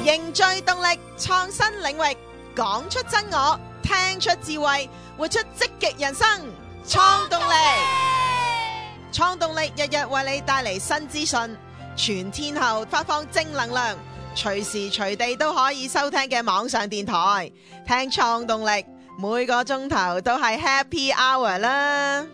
凝聚動力，創新領域，講出真我，聽出智慧，活出積極人生。創動力，創動力日日為你帶嚟新資訊，全天候發放正能量，隨時隨地都可以收聽嘅網上電台。聽創動力，每個鐘頭都係 Happy Hour 啦！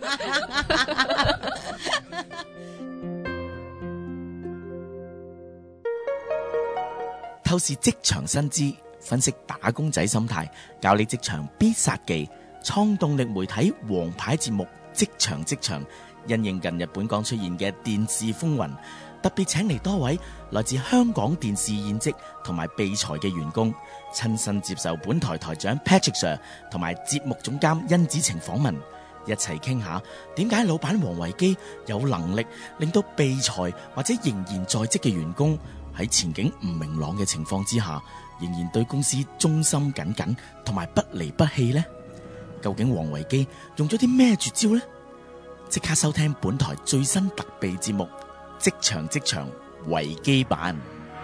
透視職場薪資，分析打工仔心態，教你職場必殺技。創動力媒體王牌節目《職場》，因應近日本港出現嘅電視風雲，特別請嚟多位來自香港電視現職同埋備才嘅員工，親身接受本台台長 Patrick Sir 同埋節目總監甄子晴訪問，一齊傾下點解老闆王維基有能力令到備才或者仍然在職嘅員工喺前景唔明朗嘅情況之下，仍然對公司忠心耿耿同埋不離不棄呢？究竟王維基用咗啲咩絕招呢？即刻收聽本台最新特備節目《職場維基版》。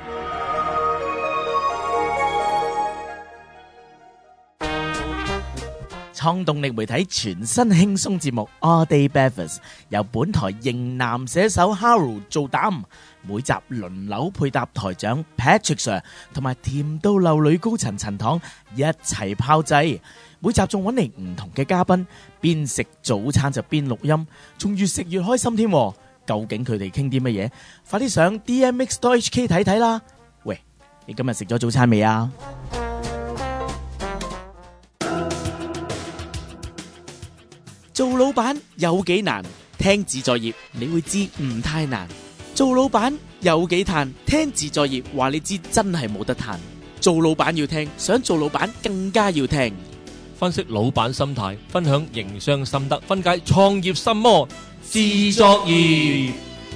創動力媒體全新輕鬆節目 All Day Breakfast 由本台型男寫手 Harold 做膽，每集輪流配搭台長 Patrick Sir 同埋甜到流女高層陳糖一齊炮製。每集仲揾嚟唔同嘅嘉賓，邊食早餐就邊錄音，仲越食越開心添。究竟佢哋傾啲乜嘢？快啲上 DMX.HK 睇睇啦！喂，你今日食咗早餐未啊？做老闆有幾難？聽自在業你會知唔太難。做老闆有幾嘆？聽自在業話你知真係冇得嘆。做老闆要聽，想做老闆更加要聽。 分析老闆心態，分享營商心得，分解創業心魔，自作業。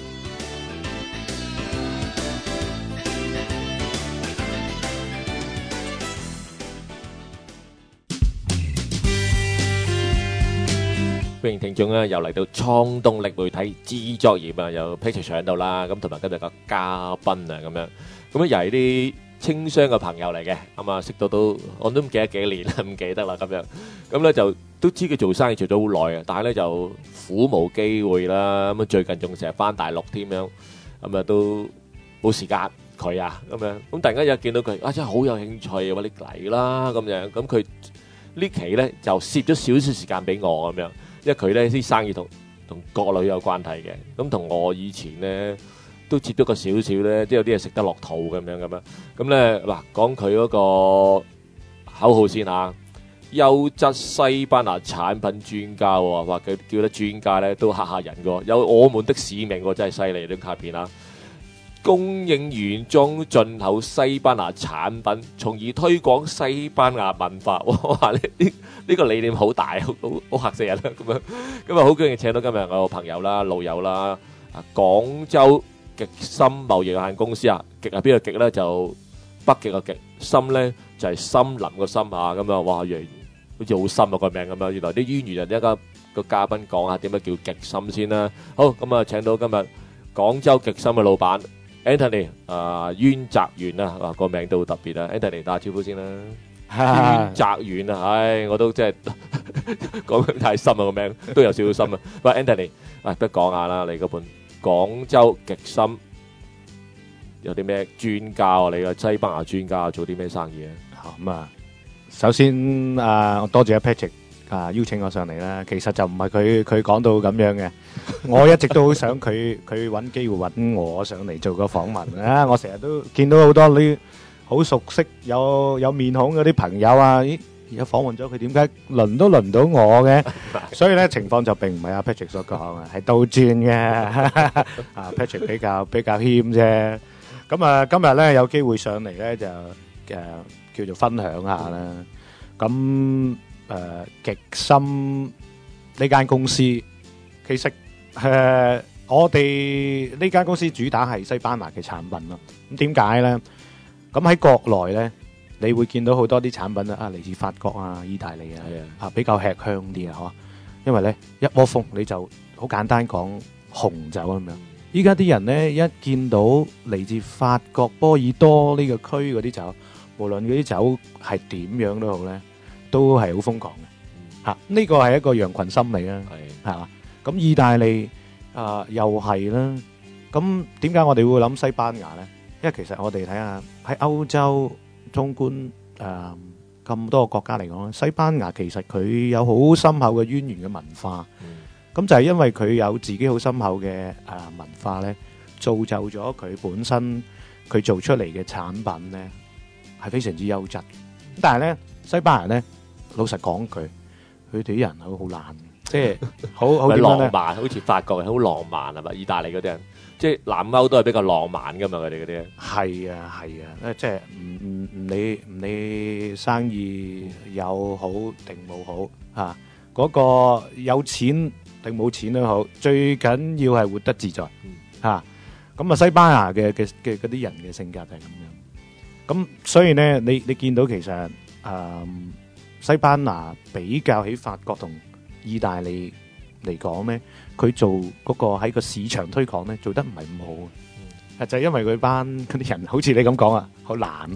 歡迎聽眾咧，又嚟到創動力媒體自作業啊，有 Patrick 上到啦，咁同埋今日個嘉賓啊，咁樣又係啲青商嘅朋友嚟嘅，咁啊識到都我都唔記得幾年啦，唔記得啦咁樣，咁咧就都知佢做生意做咗好耐啊，但係咧就苦無機會啦，咁啊最近仲成日翻大陸添樣，咁啊都冇時間佢啊咁樣，咁突然間又見到佢啊真係好有興趣，話你嚟啦咁樣，咁佢呢期咧就攝咗少少時間俾我咁樣，因為佢咧啲生意同國旅有關係嘅，咁同我以前咧都接咗個少少咧，即係有啲嘢食得落肚咁樣，咁咧嗱講佢嗰個口號先嚇，優質西班牙產品專家喎，話佢叫得專家咧都嚇人嘅，有我們的使命喎，真係犀利呢卡片啊！供應原裝進口西班牙產品，從而推廣西班牙文化。哇！呢個理念好大，好嚇死人啦咁樣。咁啊，好高興請到今日我個朋友啦、老友啦，廣州極深貿易有限公司啊，極係邊個極咧？就北極個極，深咧就係森林個森啊。咁啊，哇！好似好深啊個名咁樣。原來啲淵源人一個嘉賓講下點解叫極深先啦。好，咁啊請到今日廣州極深嘅老闆。Anthony 淵澤元啊，個名都好特別啊 Anthony 打下招呼先啦。淵澤元啊，唉，我都真係講得太深啊，個名都有少少深啊。喂 Anthony， 不如講下啦，你嗰本廣州極深有啲咩專家啊？你個西班牙專家做啲咩生意啊？ 咁啊，首先我多謝阿 Patrick 邀請我上嚟啦。其實就唔係佢講到咁樣嘅，我一直都好想佢揾機會揾我上嚟做個訪問啊！我成日都見到好多啲好熟悉有面孔嗰啲朋友啊，咦？而家訪問咗佢，點解輪都輪唔到我嘅？所以咧情況就並唔係阿 Patrick 所講啊，係倒轉嘅。Patrick 比較謙啫。咁啊，今日咧有機會上嚟咧就叫做分享下啦。咁極深呢間公司，其實我哋呢間公司主打係西班牙嘅產品咯。咁點解咧？咁喺國內咧，你會見到好多啲產品啊，嚟自法國啊、意大利啊，比較吃香啲啊，嗬。因為咧一窩蜂你就好簡單講紅酒咁樣， 依家啲人咧一見到嚟自法國波爾多呢個區嗰啲酒，無論嗰啲酒係點樣都好咧，都係好瘋狂嘅嚇。呢個係一個羊群心理啦， 係係嘛？咁意大利又係啦。咁點解我哋會諗西班牙咧？因為其實我哋睇下喺歐洲縱觀咁多個國家嚟講咧，西班牙其實佢有好深厚嘅淵源嘅文化。咁就係因為佢有自己好深厚嘅文化咧，造就咗佢本身佢做出嚟嘅產品咧係非常之優質。但係咧，西班牙咧，老實講句，佢哋啲人好懶，即係好點樣咧？ 浪漫，好似法國人好浪漫係嘛？意大利嗰啲人，即係南歐都係比較浪漫噶嘛，佢哋嗰啲。 係啊，即係唔理生意有好定冇好嚇，嗰個有錢定冇錢都好，最緊要係活得自在嚇。咁啊，西班牙嘅嗰啲人嘅性格就係咁樣。咁所以咧，你見到其實西班牙比較起法國同意大利嚟講咧，佢做嗰個喺個市場推廣咧做得唔係咁好，就係因為佢班嗰啲人好似你咁講啊，好懶。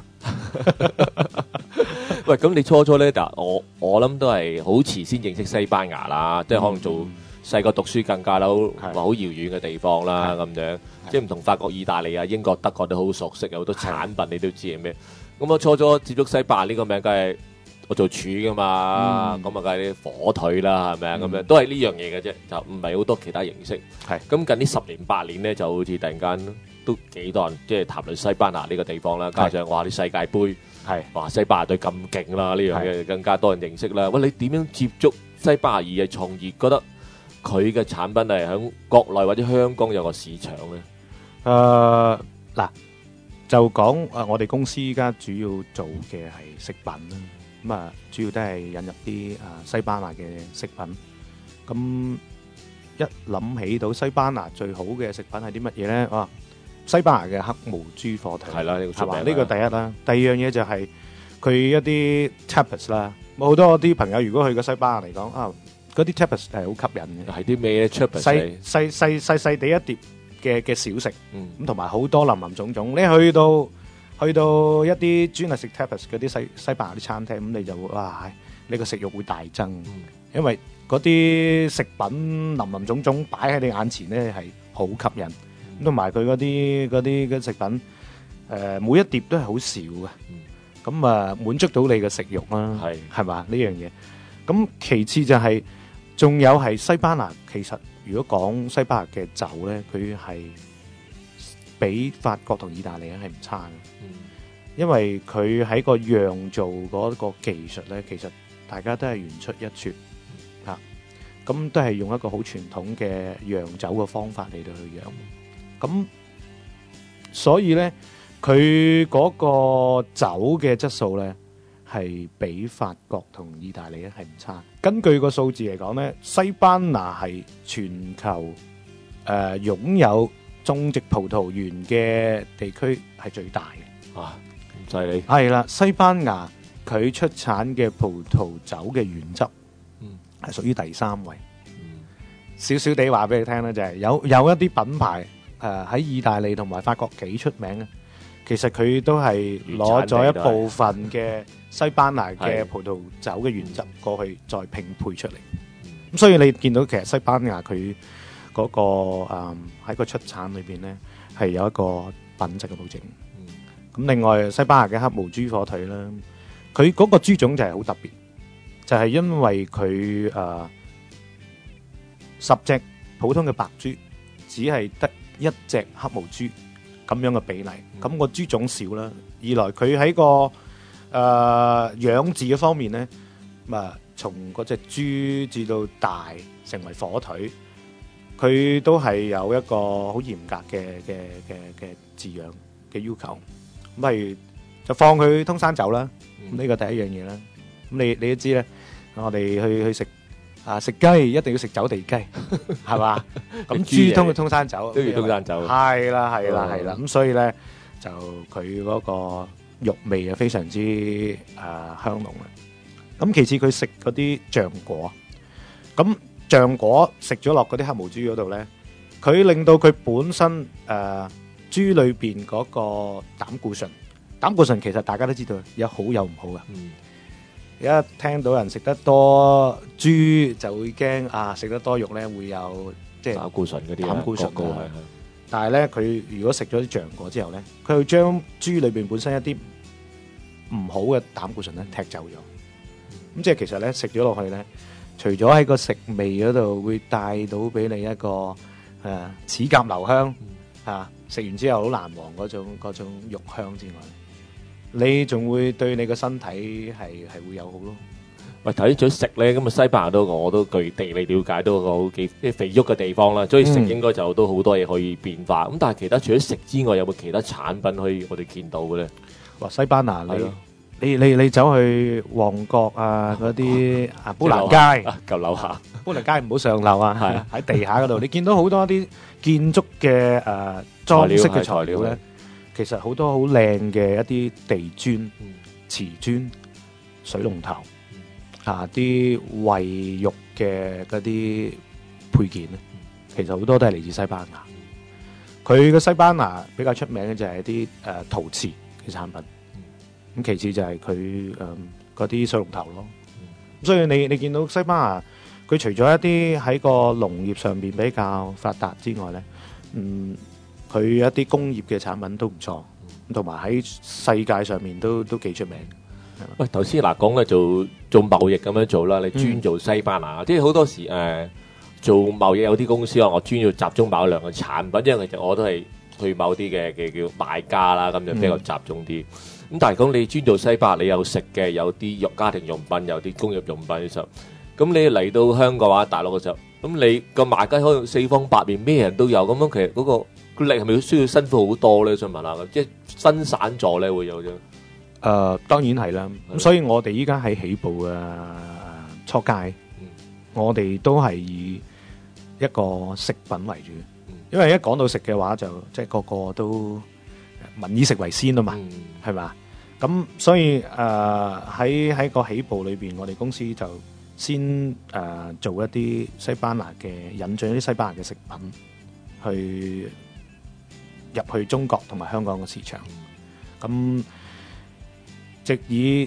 喂，咁你初咧，但我諗都係好遲先認識西班牙啦，即係可能做細個讀書更加好遙遠嘅地方啦，咁樣即係唔同法國、意大利啊、英國、德國都好熟悉，有好多產品你都知係咩。咁我初接觸西班牙呢個名，梗係我做廚噶嘛，咁啊梗係啲火腿啦，係咪啊？咁樣都係呢樣嘢嘅啫，就唔係好多其他形式。係咁近呢10年8年咧，就好似突然間都幾多人即係談論西班牙呢個地方啦，加上哇啲世界盃。哇！西班牙隊咁勁啦，呢樣嘢更加多人認識啦。喂，你點樣接觸西班牙而係從而覺得佢嘅產品係喺國內或者香港有個市場咧？ 嗱，就講我哋公司依家主要做嘅係食品啦。咁啊，主要都係引入啲西班牙嘅食品。咁一諗起到西班牙最好嘅食品係啲乜嘢咧？西班牙嘅黑毛豬火腿係啦，係嘛？ 呢個第一啦。第二樣嘢就係佢一啲 tapas 啦。好多啲朋友如果去過西班牙嚟講嗰啲 tapas 係好吸引嘅。 係啲咩 tapas？ 細地一碟嘅小食，咁同埋好多林林種種。你去到一啲專係食 tapas 嗰啲西班牙啲餐廳，咁你就會你個食慾會大增，因為嗰啲食品林林種種擺喺你眼前咧係好吸引。同埋佢嗰啲食品，每一碟都係好少嘅，咁滿足到你嘅食慾啦，係嘛呢樣嘢？咁其次就係仲有係西班牙，其實如果講西班牙嘅酒咧，佢係比法國同意大利咧係唔差嘅，因為佢喺個釀造嗰個技術咧，其實大家都係原出一轍嚇，咁都係用一個好傳統嘅釀酒嘅方法嚟到去釀。咁所以咧，佢嗰個酒嘅質素咧，係比法國同意大利咧係唔差。根據個數字嚟講咧，西班牙係全球擁有種植葡萄園嘅地區係最大嘅。 咁犀利。係啦， 西班牙佢出產嘅葡萄酒嘅原汁，係屬於第3位。少少地話俾你聽咧，就係有一啲品牌。喺意大利同埋法國幾出名嘅，其實佢都係攞咗一部分嘅西班牙嘅葡萄酒嘅原汁過去再拼配出嚟。咁所以你見到其實西班牙佢嗰個喺個出產裏邊咧係有一個品質嘅保證。咁另外西班牙嘅黑毛豬火腿啦，佢嗰個豬種就係好特別，就係因為佢10隻普通嘅白豬只係得1隻黑毛豬咁樣嘅比例，咁個豬種少啦。二來佢喺個養殖嘅方面咧，從嗰隻豬至到大成為火腿，佢都係有一個好嚴格嘅飼養嘅要求。咁例如就放佢通山走啦，呢個第一樣嘢啦。咁你都知咧，我哋去食。食雞一定要食走地雞，係嘛？咁豬通山走， 都要通山走。 係啦。咁所以咧，就佢嗰個肉味啊，非常之香濃嘅。咁其次佢食嗰啲醬果，咁醬果食咗落嗰啲黑毛豬嗰度咧， 佢令到佢本身豬裏邊嗰個膽固醇其實大家都知道有好有唔好噶。而家聽到人食得多豬就會驚食得多肉咧會有即係膽固醇嗰啲膽固醇高係但係咧佢如果食咗啲橡果之後咧，佢會將豬裏邊本身一啲唔好嘅膽固醇咧踢走咗。咁即係其實咧食咗落去咧，除咗喺個食味嗰度會帶到俾你一個齒頰留香食完之後好難忘嗰種肉香之外，你仲會對你個身體係會有好咯。 喂，睇咗食咧，咁啊西班牙我都據地理了解到個好幾啲肥沃嘅地方啦，所以食應該就都好多嘢可以變化。咁但係其他除咗食之外，有冇其他產品可以我哋見到嘅咧？ 話西班牙你走去旺角嗰啲砵蘭街舊樓下， 砵蘭街唔好上樓喺地下嗰度，你見到好多啲建築嘅裝飾嘅材料咧，其實好多好靚嘅一啲地磚、瓷磚、水龍頭啲餵肉嘅嗰啲配件咧，其實好多都係嚟自西班牙。佢嘅西班牙比較出名嘅就係一啲陶瓷嘅產品。咁其次就係佢嗰啲水龍頭咯。所以你見到西班牙，佢除咗一啲喺個農業上邊比較發達之外咧，佢一啲工業嘅產品都唔錯，同埋喺世界上面都幾出名。 喂，頭先講咧做貿易咁樣做啦，你專做西班牙，即係好多時做貿易有啲公司我專要集中某量嘅產品，因為其實我都係去某啲嘅叫買家啦，咁就比較集中啲。咁但係講你專做西班牙，你有食嘅，有啲家庭用品，有啲工業用品嘅時候，咁你嚟到香港或者大陸嘅時候，咁你個賣家可能四方八面咩人都有，咁樣其實嗰個力係咪需要辛苦好多咧？想問下，即係分散咗咧會有啫。 當然係啦。咁所以我哋依家喺起步嘅初階，我哋都係以一個食品為主，因為一講到食嘅話，就即係個個都民以食為先啊嘛，係嘛？咁所以喺個起步裏邊，我哋公司就先做一啲西班牙嘅引進一啲西班牙嘅食品去入去中國同埋香港嘅市場。咁直以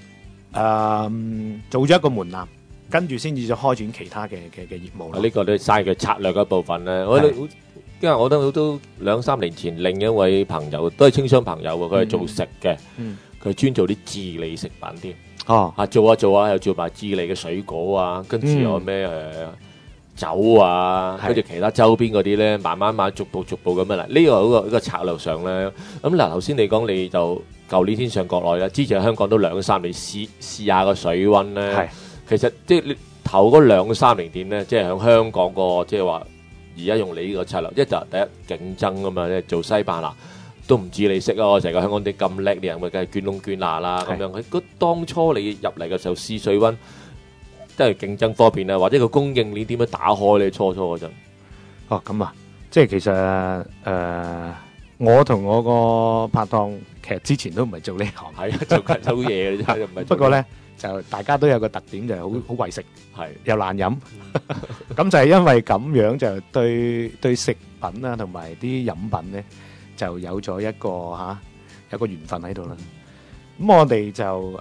做咗一個門檻，跟住先至再開展其他嘅業務啦。呢個都係佢策略嘅部分咧。因為我覺得都2-3年前，另一位朋友都係青商朋友喎，佢係做食嘅，佢專做啲智利食品添。做又做埋智利嘅水果啊，跟住有咩酒啊，跟住其他周邊嗰啲咧，慢慢逐步咁樣嚟。呢個一個策略上咧，咁嗱頭先你講你就舊年先上國內啦，之前喺香港都2-3年試下個水溫咧。其實即係你頭嗰2-3年點咧，即係喺香港個即係話。而家用你呢個策略，一就第一競爭啊嘛，即係做西班牙都唔知你識啊！我成個香港啲咁叻啲人，咪梗係捐窿捐罅啦咁樣。佢當初你入嚟嘅時候試水溫，即係競爭方面啊，或者個供應鏈點樣打開你初嗰陣？ 咁啊，即係其實我同我個拍檔其實之前都唔係做呢行， 係做嘢嘅啫，唔係。 不過咧。就大家都有個特點，就係好為食，又難飲。咁就係因為咁樣，就對食品啊同埋啲飲品咧，就有咗一個緣分喺度啦。咁我哋就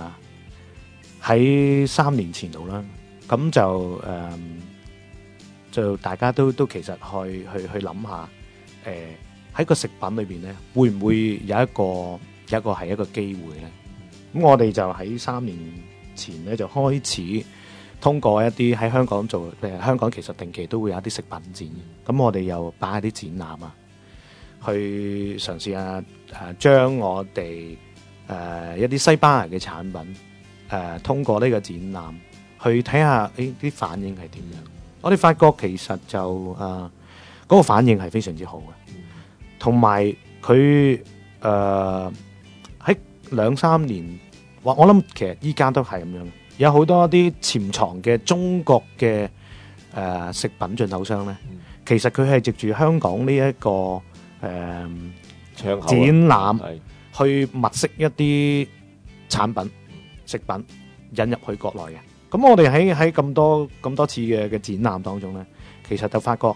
喺3年前度啦，咁就大家都其實去諗下，喺個食品裏邊咧，會唔會有一個係一個機會咧？咁我哋就喺3年前咧就開始通過一啲喺香港做，香港其實定期都會有一啲食品展，咁我哋又擺一啲展覽啊，去嘗試下將我哋一啲西班牙嘅產品通過呢個展覽去睇下啲反應係點樣。我哋發覺其實就嗰個反應係非常之好嘅，同埋佢喺2-3年，我諗其實依家都係咁樣，有好多啲潛藏嘅中國嘅食品進口商咧，其實佢係藉住香港呢一個展覽去物色一啲產品食品引入去國內嘅。咁我哋喺咁多次嘅展覽當中咧，其實就發覺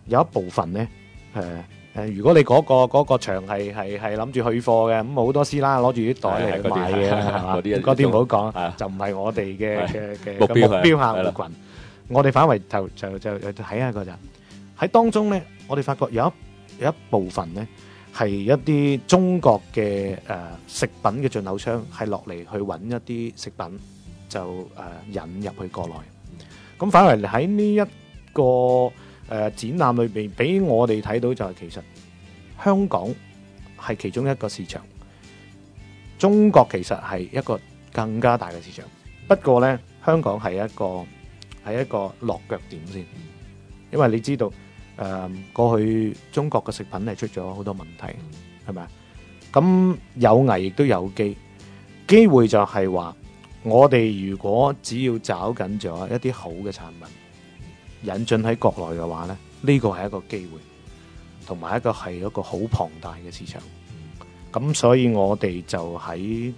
有一部分咧如果你嗰個場係諗住去貨嘅，咁好多師奶攞住啲袋嚟買嘅，係嘛？嗰啲唔好講，就唔係我哋嘅目標客戶群。我哋反為就睇下個就喺當中咧，我哋發覺有一部分咧係一啲中國嘅食品嘅進口商係落嚟去揾一啲食品就引入去國內。咁反為喺呢一個展覽裏邊，俾我哋睇到就係其實香港係其中一個市場，中國其實係一個更加大嘅市場。不過呢，香港係一個落腳點先，因為你知道過去中國嘅食品係出咗好多問題，係咪啊？咁有危亦都有機，機會就係話我哋如果只要找緊咗一啲好嘅產品，引進喺國內嘅話咧，呢個係一個機會，同埋一個係一個好龐大嘅市場。咁所以我哋就喺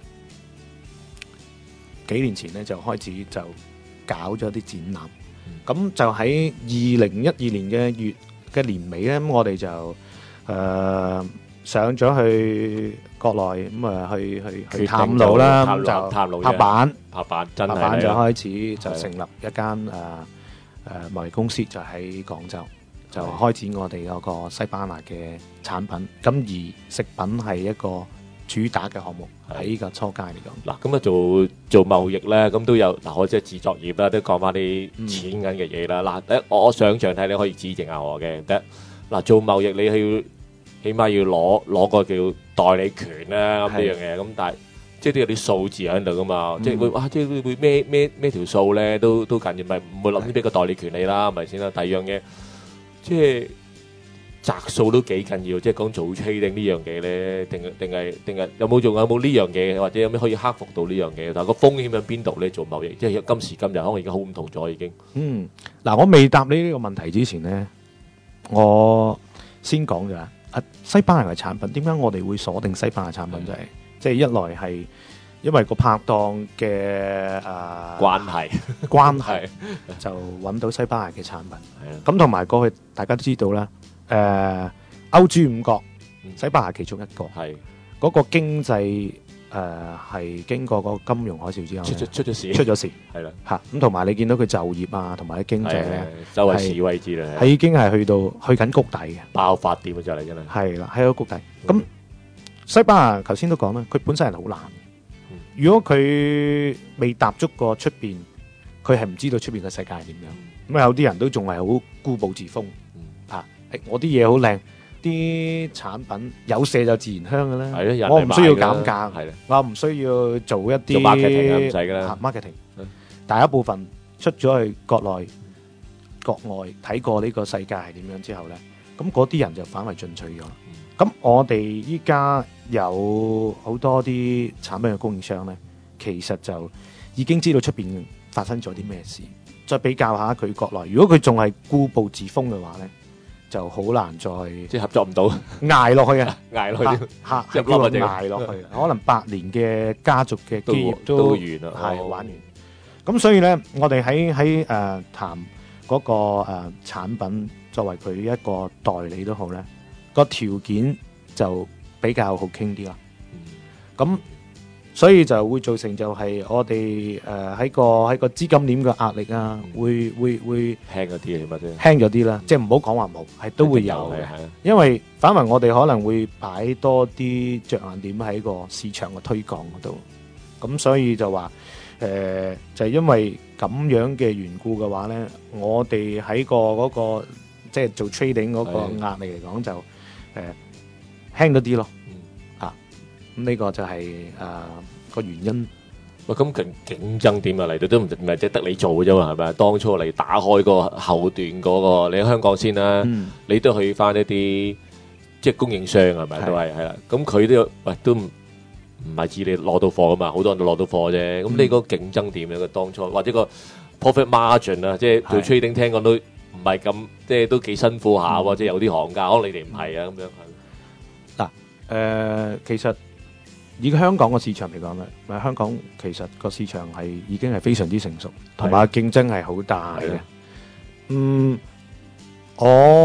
幾年前咧就開始就搞咗啲展覽。咁就喺2012年嘅年尾咧，咁我哋就上咗去國內，咁去探路啦，咁就拍板就開始就成立一間貿易公司，就喺廣州，就開展我哋嗰個西班牙嘅產品。咁而食品係一個主打嘅項目喺呢個初階嚟講。 嗱，咁啊做貿易咧，咁都有嗱，我即係自作業啦，都講翻啲錢銀嘅嘢啦。嗱，第一我想象睇，你可以指正下我嘅。第一嗱，做貿易你係起碼要攞個叫代理權啦，咁呢樣嘢。咁但係即係都有啲數字喺度噶嘛，即係會孭條數咧，都緊要，咪唔會諗住俾個代理權你啦，咪先啦。第二樣嘢即係摘數都幾緊要，即係講做 trading 呢樣嘢咧，定係有冇呢樣嘢，或者有咩可以克服到呢樣嘢？但係個風險喺邊度咧？做貿易即係今時今日可能已經好唔同咗已經。 嗱，我未答你呢個問題之前咧，我先講咗西班牙嘅產品，點解我哋會鎖定西班牙產品？就係即係一來係因為個拍檔嘅關係就揾到西班牙嘅產品。咁同埋過去大家都知道啦，歐洲五國西班牙其中一個，嗰個經濟係經過個金融海嘯之後出咗事，係啦嚇。咁同埋你見到佢就業啊，同埋啲經濟咧， 周圍示威之類， 係已經係去緊谷底嘅， 爆發點啊！就嚟真係係啦，喺個谷底。咁西班牙頭先都講啦，佢本身係好難。如果佢未踏足過出邊，佢係唔知道出邊嘅世界係點樣。咁有啲人都仲係好固步自封啊！我啲嘢好靚。啲產品有麝就自然香嘅啦，我唔需要減價，我唔需要做一啲 marketing 唔使㗎啦 marketing。大一部分出咗去國內、國外睇過呢個世界係點樣之後咧，咁嗰啲人就反為進取咗。咁我哋依家有好多啲產品嘅供應商咧，其實就已經知道出邊發生咗啲咩事，再比較下佢國內，如果佢仲係固步自封嘅話咧，就好難再即係合作唔到， 捱落去啊！ 捱落去， 入落去捱落去，可能8年嘅家族嘅基業都完啦， 係玩完。咁所以咧，我哋喺談嗰個產品作為佢一個代理都好咧，個條件就比較好傾啲啦。咁所以就會造成就係我哋喺個資金鏈嘅壓力啊，會輕咗啲啊， 輕咗啲啦，即係唔好講話冇，係都會有嘅。因為反為我哋可能會擺多啲着眼點喺個市場嘅推廣嗰度，咁所以就話就係因為咁樣嘅緣故嘅話咧，我哋喺嗰個即係做 trading 嗰個壓力嚟講就輕咗啲咯。咁呢個就係個原因。 喂，咁競爭點啊？嚟到都唔係即係得你做嘅啫嘛，係咪？當初嚟打開個後段嗰個，你喺香港先啦，你都去翻一啲即係供應商係咪？都係啦。咁佢都喂都唔係指你攞到貨噶嘛，好多人都攞到貨啫。咁你個競爭點咧？當初或者個 profit margin 啊，即係做 trading 聽講都唔係咁，即係都幾辛苦下喎。即係有啲行家，可能你哋唔係啊咁樣。 嗱，其實。以香港個市場嚟講咧，香港其實個市場係已經係非常之成熟，同埋競爭係好大嘅。我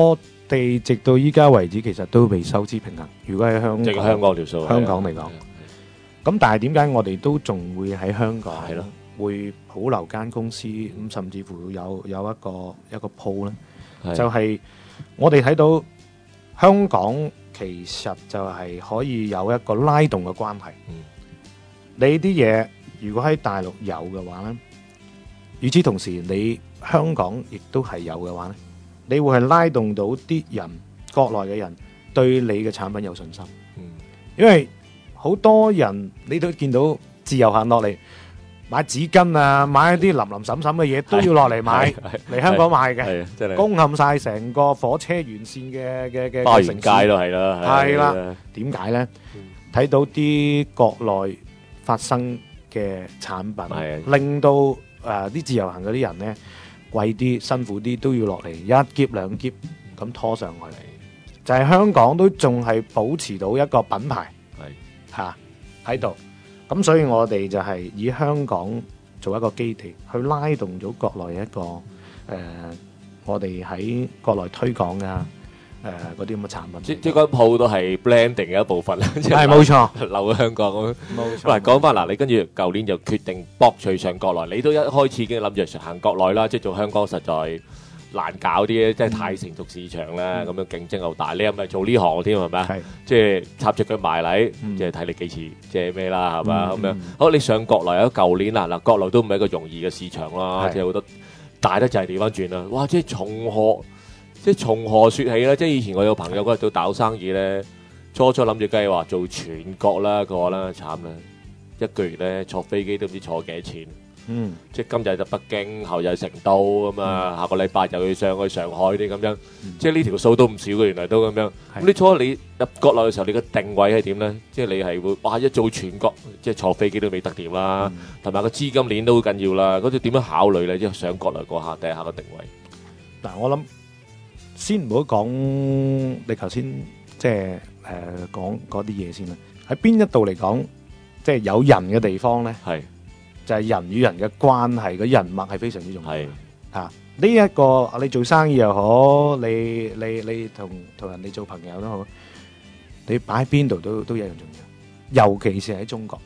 哋直到依家為止，其實都未收支平衡。如果喺即係香港條數， 香港嚟講，咁但係點解我哋都仲會喺香港係咯， 會保留間公司咁，甚至乎有一個鋪呢？ 係就係我哋睇到香港其實就係可以有一個拉動嘅關係。你啲嘢如果喺大陸有嘅話呢，與此同時你香港亦都係有嘅話呢，你會係拉動到啲人，國內嘅人對你嘅產品有信心。因為好多人你都見到自由行落嚟買紙巾啊，買一啲林林沈沈嘅嘢都要落嚟買嚟香港買嘅， 係真係攻陷晒成個火車沿線嘅花園城市街都係啦， 係啦。點解呢？睇到啲國內發生嘅產品，令到啲自由行嗰啲人呢貴啲、辛苦啲都要落嚟一喼兩喼咁拖上去。就係香港都仲係保持到一個品牌嚇喺度，咁所以我哋就係以香港做一個基地，去拉動咗國內一個我哋喺國內推廣啊嗰啲咁嘅產品。 即係間鋪都係 blending 嘅一部分啦， 係冇錯， 留喺香港咁。 冇錯。 嗱，講翻嗱，你跟住舊年就決定博取上國內，你都一開始已經諗住行國內啦，即係做香港實在難搞啲咧，即係太成熟市場啦，咁樣競爭又大。你又咪做呢行添係咪啊？ 係即係插隻腳埋嚟，即係睇你幾時即係咩啦，係嘛咁樣。好，你上國內喺舊年啦，嗱，國內都唔係一個容易嘅市場啦，即係好多大得就係調翻轉啦。哇！即係從何説起咧？即係以前我有朋友嗰日做大陸生意咧，初諗住計劃做全國啦，佢話啦慘啦，一個月咧坐飛機都唔知坐幾多錢。即係今日就北京，後日成都咁啊，下個禮拜就要上去上海啲咁樣，即係呢條數都唔少嘅，原來都咁樣。咁你初你入國內嘅時候，你個定位係點咧？即係你係會哇一做全國，即係坐飛機都未得掂啦，同埋個資金鏈都好緊要啦。嗰啲點樣考慮咧？即係上國內嗰下第一下個定位。 嗱，我諗先唔好講你頭先即係講嗰啲嘢先啦。喺邊一度嚟講，即係有人嘅地方咧，係。就係人與人嘅關係，個人脈係非常之重要。係嚇呢一個，你做生意又好，你同人哋做朋友都好，你擺喺邊度都一樣重要。尤其是喺中國，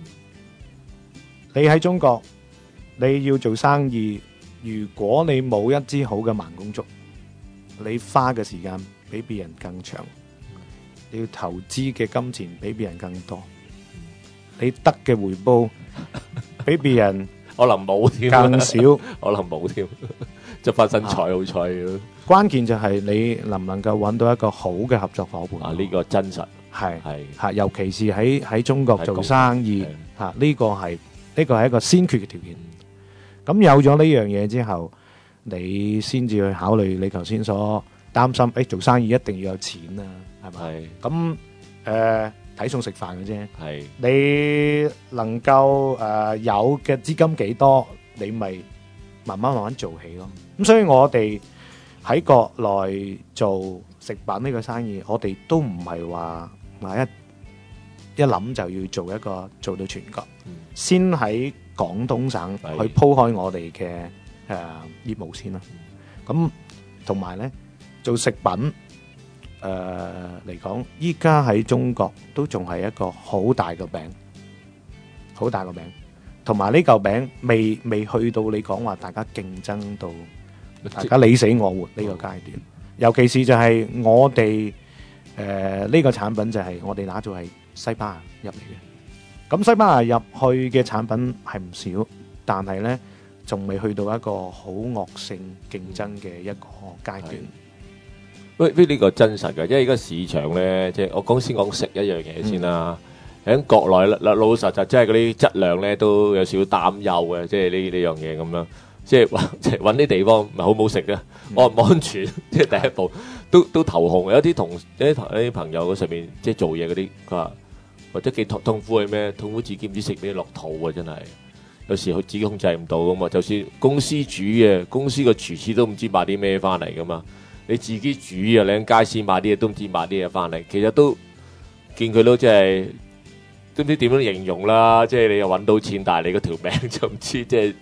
你喺中國你要做生意，如果你冇一支好嘅盲公竹，你花嘅時間比別人更長，你要投資嘅金錢比別人更多，你得嘅回報比別人可能冇添， 更少， 可能冇添，執翻身彩好彩咯。 關鍵就係你能唔能夠揾到一個好嘅合作伙伴。 呢個真實係嚇，尤其是喺中國做生意嚇，呢個係一個先決嘅條件。咁有咗呢樣嘢之後，你先至去考慮你頭先所擔心，做生意一定要有錢啊，係咪？咁睇餸食飯嘅啫，你能夠有嘅資金幾多，你咪慢慢做起咯。咁所以我哋喺國內做食品呢個生意，我哋都唔係話一諗就要做到全國，先喺廣東省去鋪開我哋嘅業務先啦。咁同埋咧做食品。嚟講，依家喺中國都仲係一個好大嘅餅，好大個餅，同埋呢嚿餅未去到你講話大家競爭到大家你死我活呢個階段。尤其是就係我哋呢個產品就係我哋打造係西班牙入嚟嘅。咁西班牙入去嘅產品係唔少，但係呢仲未去到一個好惡性競爭嘅一個階段。 呢個真實嘅，因為而家市場咧，即係我先講食一樣嘢先啦。喺國內老實就即係嗰啲質量咧都有少少擔憂嘅，即係呢樣嘢咁樣。即係揾啲地方唔係好唔好食嘅，安唔安全？即係第一步都頭紅。有啲朋友嗰上面即係做嘢嗰啲，佢話或者幾痛苦係咩？痛苦自己唔知食咩落肚啊！真係有時佢自己控制唔到噶嘛。就算公司煮嘅，公司個廚師都唔知買啲咩翻嚟噶嘛。你自己煮啊，你喺街市買啲嘢都唔知買啲嘢翻嚟，其實都見佢都即係都唔知點樣形容啦。即係你又揾到錢，但係你嗰條命就唔知即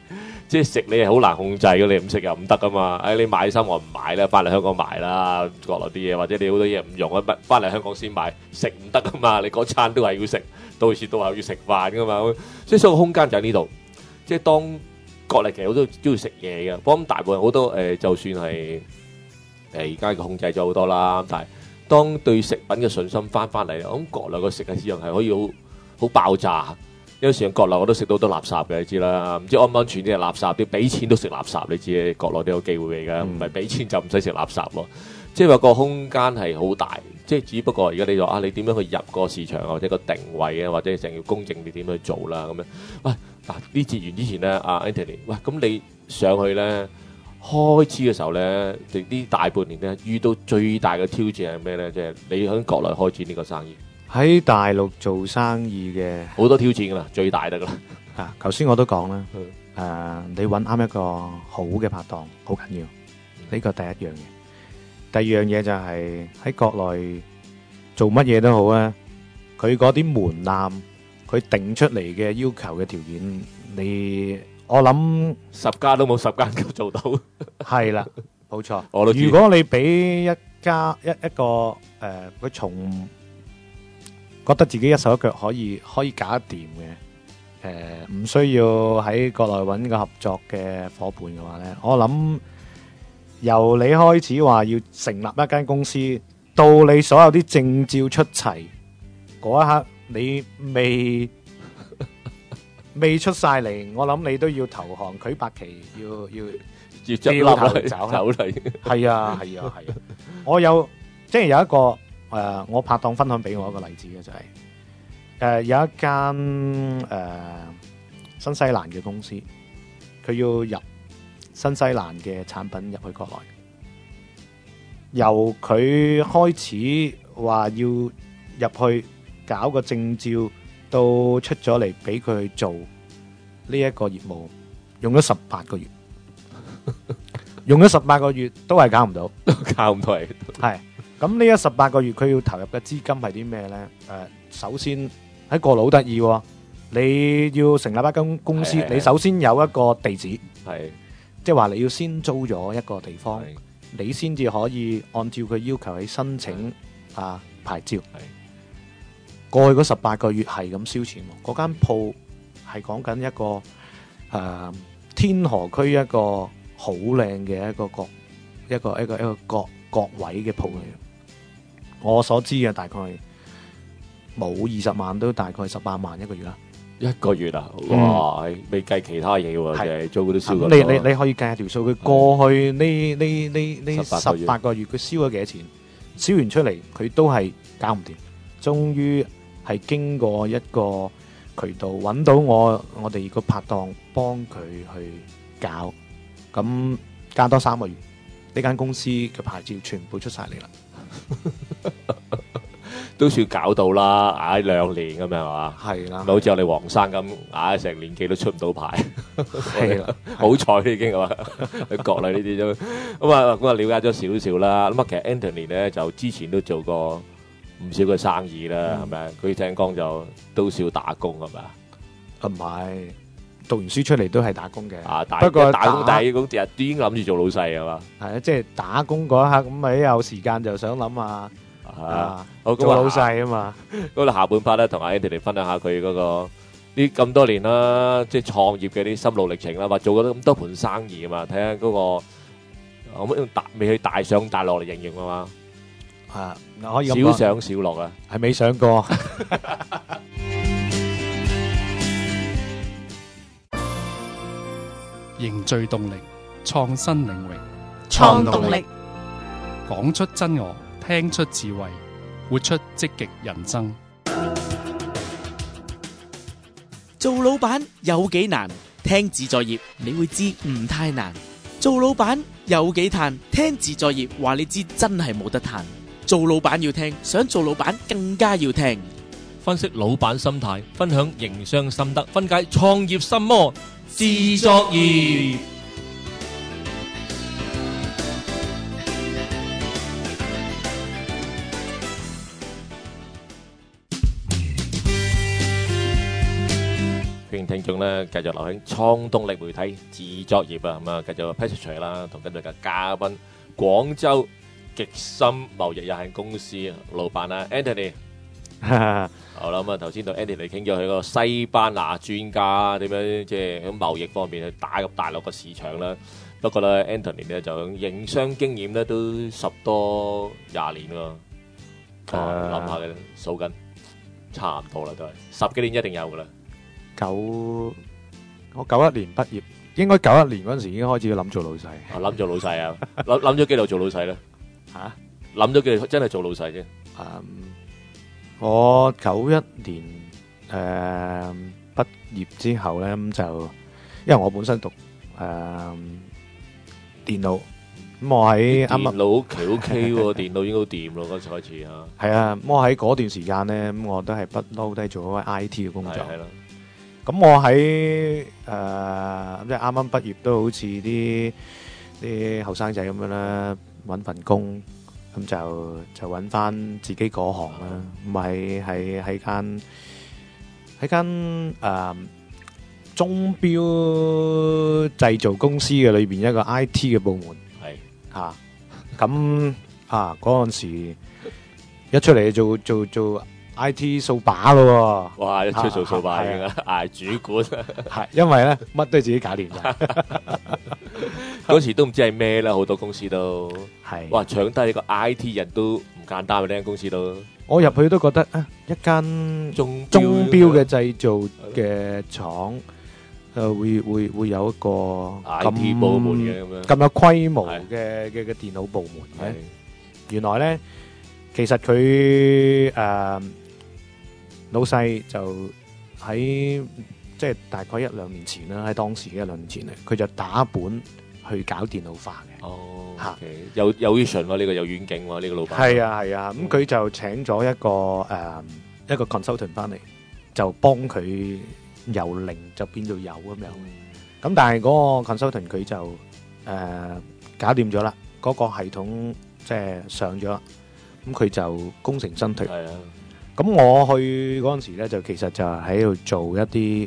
即係食你係好難控制嘅，你唔食又唔得噶嘛。你買衫我唔買啦，翻嚟香港買啦，國內啲嘢或者你好多嘢唔用啊，翻嚟香港先買，食唔得噶嘛。你嗰餐都係要食，到時都係要食飯噶嘛。所以個空間就喺呢度，即係當國內其實好多都要食嘢嘅，不過咁大部分好多就算係而家嘅控制咗好多啦，但係當對食品嘅信心翻嚟，我諗國內個食嘅市場係可以好爆炸。有時喺國內我都食到好多垃圾嘅，你知啦，唔知安唔安全啲係垃圾，啲俾錢都食垃圾，你知國內都有機會嚟㗎，唔係俾錢就唔使食垃圾喎。即係話個空間係好大，即係只不過而家你話啊，你點樣去入個市場或者個定位啊，或者成要公正你點去做啦咁樣。喂，嗱呢節完之前咧，阿 Anthony， 喂咁你上去咧開始嘅時候咧，呢大半年咧遇到最大嘅挑戰係咩咧？即係你喺國內開展呢個生意。 喺大陸做生意嘅好多挑戰噶啦，最大得噶啦。 啊，頭先我都講啦，你揾啱一個好嘅拍檔好緊要，呢個第一樣嘢。第二樣嘢就係喺國內做乜嘢都好啊，佢嗰啲門檻，佢定出嚟嘅要求嘅條件，我諗 10家都冇10間做到。 係啦，冇錯。 我都知。 如果你俾一個佢從覺得自己一手一腳可以搞得掂嘅，唔需要喺國內揾個合作嘅夥伴嘅話呢，我諗由你開始話要成立一間公司，到你所有啲證照出齊嗰一刻，你未出晒嚟，我諗你都要投降，舉白旗要執笠走嚟。 係啊，我有一個。我拍檔分享俾我一個例子嘅就係，有一間新西蘭嘅公司，佢要入新西蘭嘅產品入去國內，由佢開始話要入去搞個證照，到出咗嚟俾佢去做呢一個業務，用咗18個月，用咗18個月都係搞唔到， 搞唔到係。 咁呢一18個月佢要投入嘅資金係啲咩呢？首先喺國內好得意喎，你要成立一間公司，你首先有一個地址，即係話你要先租咗一個地方，你先至可以按照佢要求去申請牌照。過去嗰18個月係咁燒錢，嗰間鋪係講緊一個天河區一個好靚嘅一個角位嘅鋪嚟。我所知嘅大概冇20萬，都大概18萬一個月啦。 一個月啊，哇！未計其他嘢喎，係租嗰啲燒咁多。 你可以計下條數，佢過去呢18個月佢燒咗幾多錢？燒完出嚟佢都係搞唔掂，終於係經過一個渠道揾到我哋個拍檔幫佢去搞，咁加多3個月，呢間公司嘅牌照全部出晒嚟啦。 都算搞到啦，捱2年咁樣係嘛？ 係啦， 好似我哋黃生咁捱成年幾都出唔到牌， 係啦， 好彩已經係嘛？喺國內呢啲都咁啊，了解咗少少啦。咁啊，其實 Anthony 咧就之前都做過唔少嘅生意啦，係咪？佢聽講就都少打工係咪？ 唔係，讀完書出嚟都係打工嘅。 不過打工第一工日都已經諗住做老細係嘛？ 係啊，即係打工嗰一刻咁咪有時間就想諗下。 好做老細啊嘛， 嗰度下半 part 咧，同阿 Anthony 分享下佢嗰個呢咁多年啦，即係創業嘅啲心路歷程啦，話做咗咁多盤生意啊嘛，睇下嗰個用未去大上大落嚟形容啊嘛， 可以少上少落啊， 係未上過。 凝聚動力，創新領域， 創動力， 講出真我。聽出智慧，活出積極人生。 做老闆有幾難？聽自在業你會知唔太難。做老闆有幾嘆？聽自在業話你知真係冇得嘆。做老闆要聽，想做老闆更加要聽。 分析老闆心態，分享營商心得，分解創業心魔，自作業。 歡迎聽眾咧繼續留喺創動力媒體自作業啊，咁啊繼續 Patrick 啦，同跟住嘅嘉賓廣州極深貿易有限公司老闆啊 Anthony。好啦，咁啊頭先同 Anthony 傾咗佢個西班牙專家點樣即係喺貿易方面去打入大陸個市場啦。不過咧 Anthony 咧就營商經驗咧都10多20年喎。諗下嘅數緊，差唔多啦，都係10幾年一定有噶啦。 我91年畢業，應該91年嗰陣時已經開始要諗做老細。 諗做老細啊？諗咗幾耐做老細咧？ 嚇？ 諗咗幾耐真係做老細啫？ 我91年畢業之後咧，咁就因為我本身讀電腦，咁我喺啱啱電腦OK 喎，電腦應該掂咯，嗰時開始啊。 係啊，咁我喺嗰段時間咧，咁我都係不嬲都係做嗰個 IT 嘅工作。 係啦。 咁我喺即係啱啱畢業都好似啲後生仔咁樣啦，揾份工，咁就揾翻自己嗰行啦，唔係喺間鐘錶製造公司嘅裏邊一個 IT 嘅部門。 係嚇，咁嗰陣時一出嚟做IT 掃把咯喎！ 哇！一出做掃把已經嗌主管， 係因為咧乜都係自己搞掂晒。 嗰時都唔知係咩啦，好多公司都係哇搶低呢個 IT 人都唔簡單嘅呢間公司都。 我入去都覺得一間鐘錶嘅製造嘅廠，會有一個 IT 部門嘅咁樣咁有規模嘅電腦部門嘅。原來咧，其實佢老細就喺即係大概1-2年前啦，喺當時1-2年前咧，佢就打本去搞電腦化嘅。 哦，有 vision 喎，呢個有遠景喎，呢個老闆。 係啊，咁佢就請咗一個 consultant 翻嚟，就幫佢由零就變到有咁樣。咁但係嗰個 consultant 佢就搞掂咗啦，嗰個系統即係上咗啦，咁佢就功成身退。 係啊。 咁我去嗰陣時咧，就其實就喺度做一啲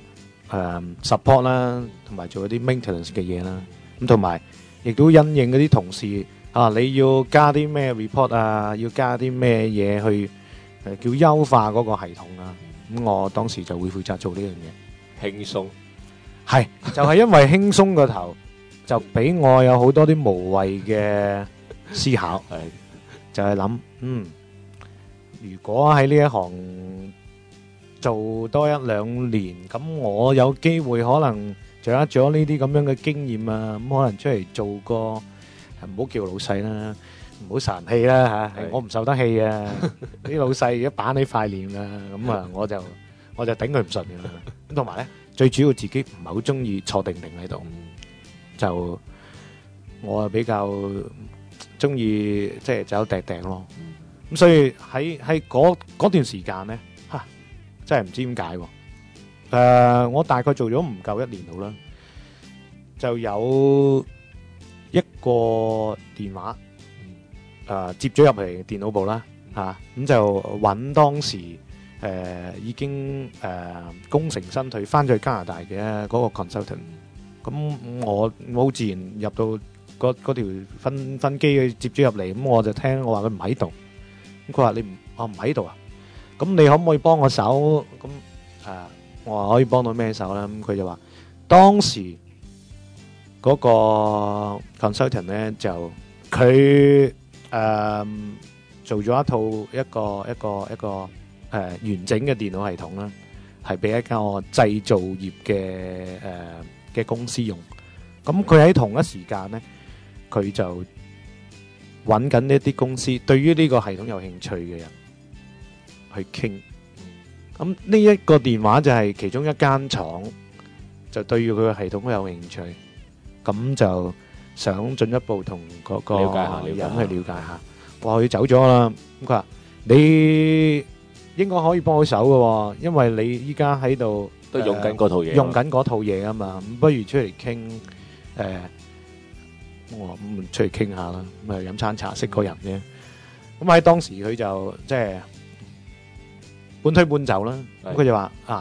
support 啦，同埋做一啲 maintenance 嘅嘢啦。咁同埋亦都因應嗰啲同事你要加啲咩 report 啊，要加啲咩嘢去叫優化嗰個系統啊。咁我當時就會負責做呢樣嘢。 輕鬆係就係因為輕鬆個頭，就俾我有好多啲無謂嘅思考。 係就係諗如果喺呢一行做多1-2年，咁我有機會可能掌握咗呢啲咁樣嘅經驗啊，咁可能出嚟做個唔好叫老細啦，唔好殺人氣啦嚇，我唔受得氣啊！啲老細一板起塊臉啦，咁啊我就頂佢唔順嘅啦。咁同埋咧，最主要自己唔係好中意坐定定喺度，就我啊比較中意即係走趯趯咯。咁所以喺嗰段時間咧，真係唔知點解喎。我大概做咗唔夠1年度啦，就有一個電話接咗入嚟電腦部啦，咁就揾當時已經功成身退翻咗去加拿大嘅嗰個 consultant。咁我好自然入到嗰條分機去接咗入嚟，咁我就聽我話佢唔喺度。咁佢話你唔喺度啊？咁你可唔可以幫我手？咁我話可以幫到咩手咧？咁佢就話當時嗰個 consultant 咧就佢做咗一個完整嘅電腦系統啦，係俾一間我製造業嘅公司用。咁佢喺同一時間咧，佢就揾緊呢啲公司對於呢個系統有興趣嘅人去傾。咁呢一個電話就係其中一間廠就對於佢個系統有興趣，咁就想進一步同嗰個人去了解下。話佢走咗啦，咁佢話你應該可以幫到手嘅，因為你依家喺度都用緊嗰套嘢， 用緊嗰套嘢啊嘛，咁不如出嚟傾。我話咁出嚟傾下啦，咁啊飲餐茶識個人啫。咁喺當時佢就即係半推半就啦。咁佢就話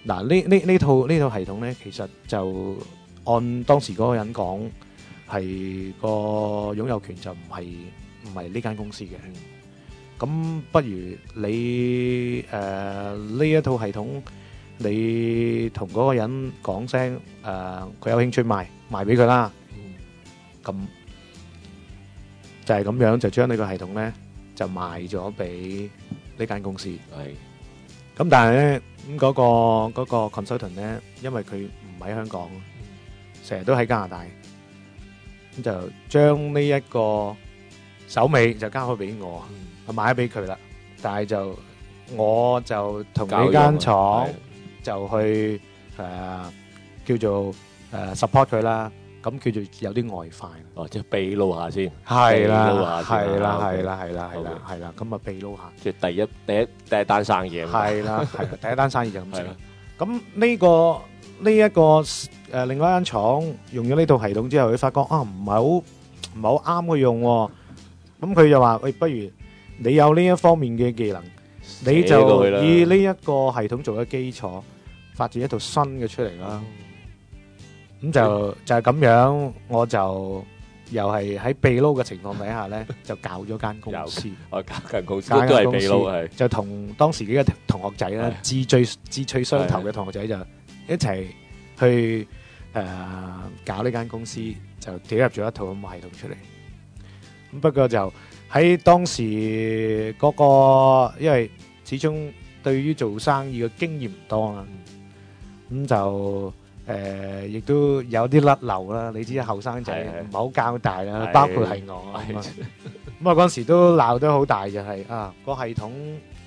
嗱，呢套系統咧，其實就按當時嗰個人講，係個擁有權就唔係呢間公司嘅。咁不如你呢一套系統，你同嗰個人講聲佢有興趣賣俾佢啦。咁就係咁樣，就將呢個系統咧就賣咗俾呢間公司。 係。 咁但係咧，咁嗰個 consultant 咧，因為佢唔喺香港，成日都喺加拿大，咁就將呢一個手尾就交咗俾我，買咗俾佢啦。但係就我就同呢間廠就去叫做support 佢啦。咁叫做有啲外快。 哦，即係秘撈下先。 係啦， 秘撈下先。 係啦，咁啊秘撈下。 即係第一單生意。 係啦，第一單生意就咁先。咁呢一個另外一間廠用咗呢套系統之後，佢發覺唔係好啱佢用喎。咁佢就話：喂，不如你有呢一方面嘅技能，你就以呢一個系統做嘅基礎，發展一套新嘅出嚟啦。咁就係咁樣，我就又係喺秘撈嘅情況底下咧，就搞咗間公司。 搞間公司都係秘撈，係就同當時幾個同學仔咧，志趣相投嘅同學仔就一齊去搞呢間公司，就寫入咗一套咁嘅系統出嚟。咁不過就喺當時嗰個，因為始終對於做生意嘅經驗唔多啊，咁就。亦都有啲甩漏啦，你知後生仔唔係好交代啦，包括係我咁啊。咁啊嗰陣時都鬧得好大，就係個系統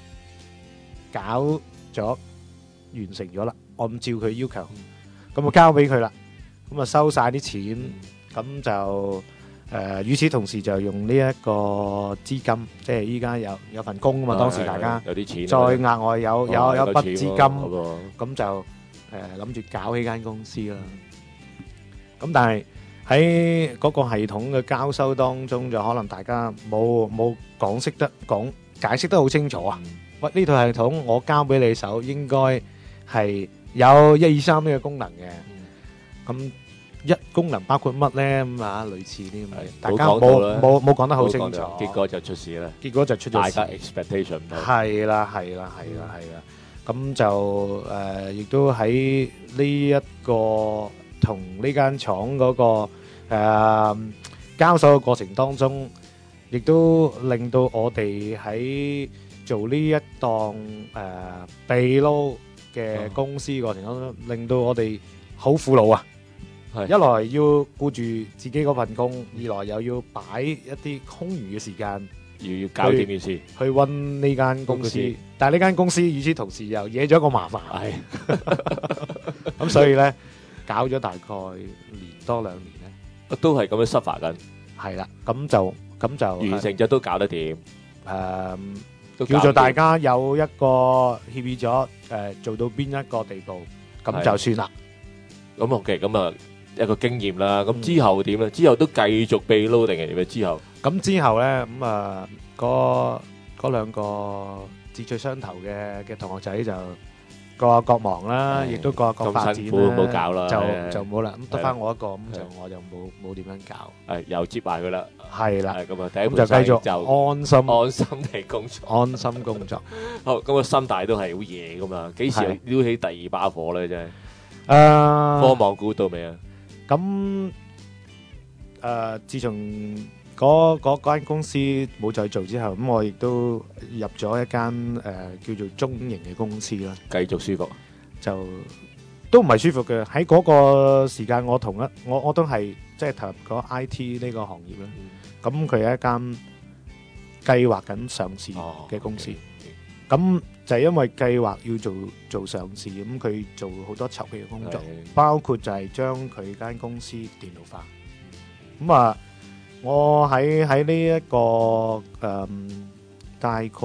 搞咗完成咗啦，按照佢要求，咁啊交俾佢啦，咁啊收晒啲錢，咁就與此同時就用呢一個資金，即係依家有份工啊嘛，當時大家有啲錢， 再額外有一筆資金，咁就。諗住搞呢間公司啦，咁但係喺嗰個系統嘅交收當中，就可能大家冇解釋得好清楚啊！喂，呢套系統我交俾你手，應該係有1、2、3呢個功能嘅。咁功能包括乜咧？咁類似啲咁嘅，大家冇講得好清楚， 結果就出事啦。 結果就出咗事。 大家 expectation 係啦。咁就亦都喺呢一個同呢間廠嗰個交手嘅過程當中，亦都令到我哋喺做呢一檔秘撈嘅公司過程當中，令到我哋好苦惱啊！一來要顧住自己嗰份工，二來又要擺一啲空餘嘅時間。 要搞掂件事， 去搵呢間公司，但係呢間公司與此同時又惹咗一個麻煩，咁所以咧搞咗大概1多2年咧， 都係咁樣 suffer 緊， 係啦，咁就完成咗都搞得掂， 叫做大家有一個協議咗，做到邊一個地步，咁就算啦。 咁 OK，咁啊一個經驗啦。咁之後點咧？之後都繼續秘撈定係點樣？之後？ 咁之後咧，嗰兩個志趣相投嘅同學仔就各各忙啦，亦都各各發展啦， 唔好搞啦， 就冇啦。咁得翻我一個，咁我就冇點樣搞。 係又接埋佢啦， 係啦。 咁啊，第一就繼續就安心地工作， 安心工作。 好，咁個心態都係好夜噶嘛。幾時撩起第二把火咧？真係科網估到未啊？ 咁自從嗰間公司冇再做之後，咁我亦都入咗一間叫做中型嘅公司啦。 繼續舒服， 就都唔係舒服嘅。喺嗰個時間，我都係即係投入嗰 IT 呢個行業啦。咁佢係一間計劃緊上市嘅公司。咁就係因為計劃要做上市，咁佢做好多籌備嘅工作，包括就係將佢間公司電腦化。咁啊，我喺呢一個大概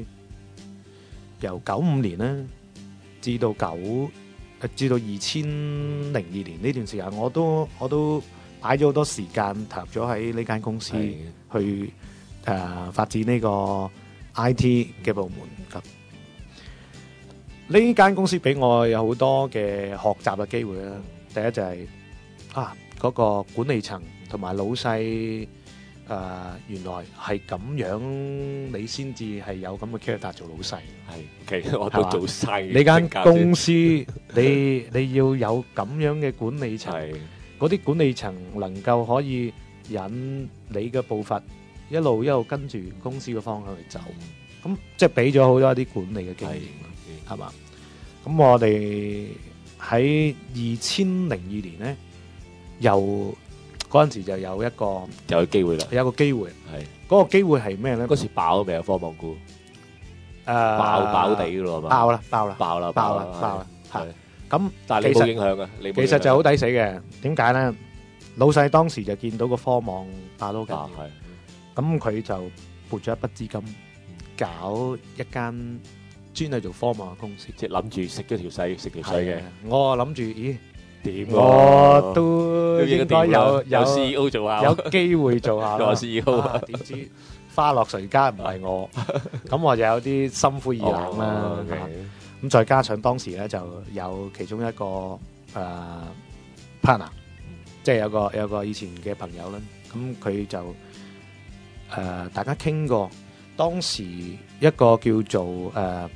由95年咧，至到2002年呢段時間，我都擺咗好多時間投入咗喺呢間公司去發展呢個 IT 嘅部門。 呢間公司俾我有好多嘅學習嘅機會啦。第一就係嗰個管理層同埋老細原來係咁樣，你先至係有咁嘅 character 做老細。 係，其實我都做生意。 呢間公司你要有咁樣嘅管理層，嗰啲管理層能夠可以引你嘅步伐一路跟住公司嘅方向去走，咁即係俾咗好多一啲管理嘅經驗，係嘛？咁我哋喺2002年咧，又嗰陣時就有一個機會啦， 有個機會， 係嗰個機會係咩咧？ 嗰時爆咗未啊？科網股爆地㗎咯， 爆啦，係咁， 但係你冇影響啊？ 其實就好抵死嘅。點解咧？老細當時就見到個科網爆到緊，咁佢就撥咗一筆資金，搞一間專係做科網嘅公司， 即係諗住食咗條細嘅。 我諗住，咦？ 點？ 我都應該有 CEO 做下， 有機會做下做 CEO。 點知花落誰家唔係我，咁我就有啲心灰意冷啦。咁再加上當時咧就有其中一個partner，即係有個以前嘅朋友啦。咁佢就大家傾過，當時一個叫做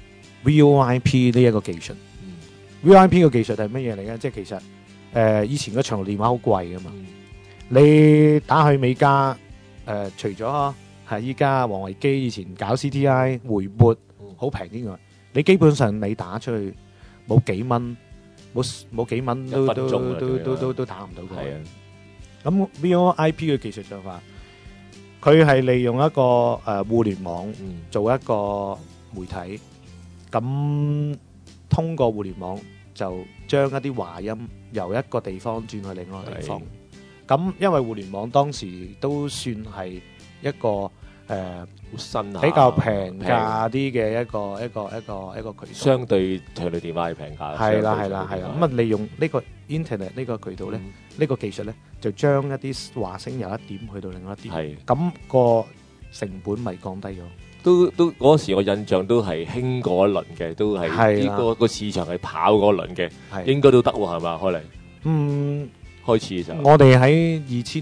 VoIP 呢一個技術。VoIP 嘅技術係乜嘢嚟嘅？即係其實以前個長途電話好貴噶嘛，你打去美加除咗係依家王維基以前搞 CTI 回撥好平之外，你基本上你打出去冇幾蚊，冇幾蚊都打唔到嘅。係啊，咁 VoIP 嘅技術就話，佢係利用一個互聯網做一個媒體，咁通過互聯網就將一啲話音由一個地方轉去另外一個地方。咁因為互聯網當時都算係一個比較平價啲嘅一個渠道，相對長途電話係平價。係啦。咁啊，利用呢個 internet 呢個渠道咧，呢個技術咧，就將一啲話聲由一點去到另外一點，咁個成本咪降低咗。都嗰時我印象都係興過一輪嘅，都係呢個市場係跑過一輪嘅，應該都得喎，係嘛？開嚟，開始就我哋喺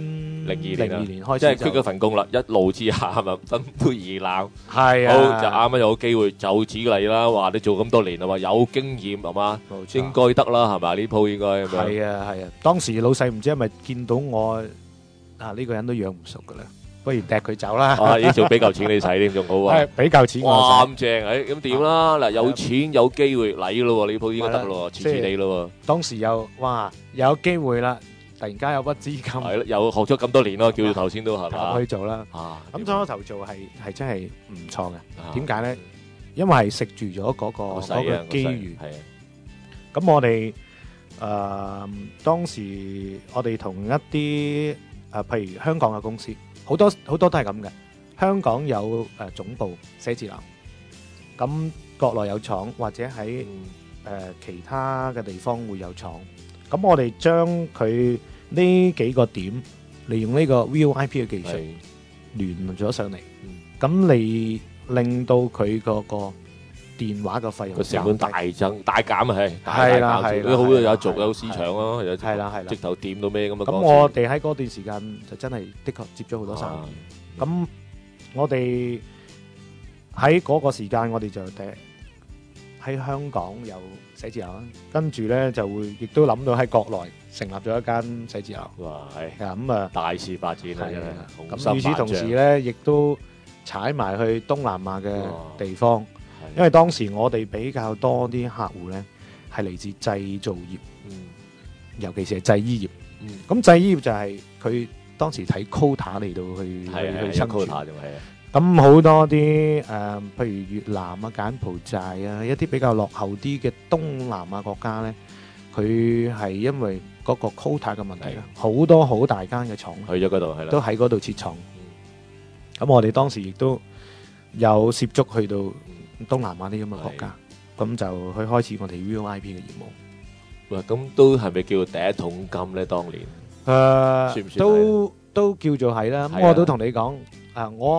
2002年開始， 即係 quit 咗份工啦，一路之下係咪分杯二鬧？ 係啊， 好就啱啱有個機會就指你啦，話你做咁多年啊嘛，有經驗係嘛，應該得啦係嘛？呢鋪應該係啊。當時老細唔知係咪見到我呢個人都養唔熟噶啦，不如掟佢走啦。 已經仲俾夠錢你使添，仲好啊。 係俾夠錢我使。 哇咁正，咁點啦？嗱，有錢有機會嚟咯，呢鋪應該得咯，似似地咯。 當時又有機會啦，突然間有筆資金， 係咯，又學咗咁多年咯，叫頭先都係嘛， 去做啦。咁初頭做係真係唔錯嘅。點解咧？因為係食住咗嗰個機遇。咁我哋當時我哋同一啲譬如香港嘅公司，好多都係咁嘅。香港有總部寫字樓，咁國內有廠或者喺其他嘅地方會有廠。咁我哋將佢呢幾個點利用呢個 VoIP 嘅技術聯咗上嚟，咁你令到佢個電話嘅費用個成本大減係啦，好多有做有市場咯，係啦，直頭掂到咩咁啊！ 咁我哋喺嗰段時間就真係的確接咗好多生意。咁我哋喺嗰個時間，我哋就喺香港有寫字樓啦，跟住咧就會亦都諗到喺國內成立咗一間寫字樓。 哇，係咁啊， 大事發展啦， 咁與此同時咧，亦都踩埋去東南亞嘅地方，因為當時我哋比較多啲客戶咧係嚟自製造業，尤其是係製衣業。咁製衣業就係佢當時睇 quota 嚟到去生存。咁好多啲譬如越南啊、柬埔寨啊，一啲比較落後啲嘅東南亞國家咧，佢係因為嗰個 quota 嘅問題啦，好多好大間嘅廠去咗嗰度，係啦， 都喺嗰度設廠。咁我哋當時亦都有涉足去到東南亞啲咁嘅國家，咁就去開始我哋 VoIP 嘅業務。 哇！咁都係咪叫第一桶金咧？當年算唔算？ 都叫做係啦。咁我都同你講，我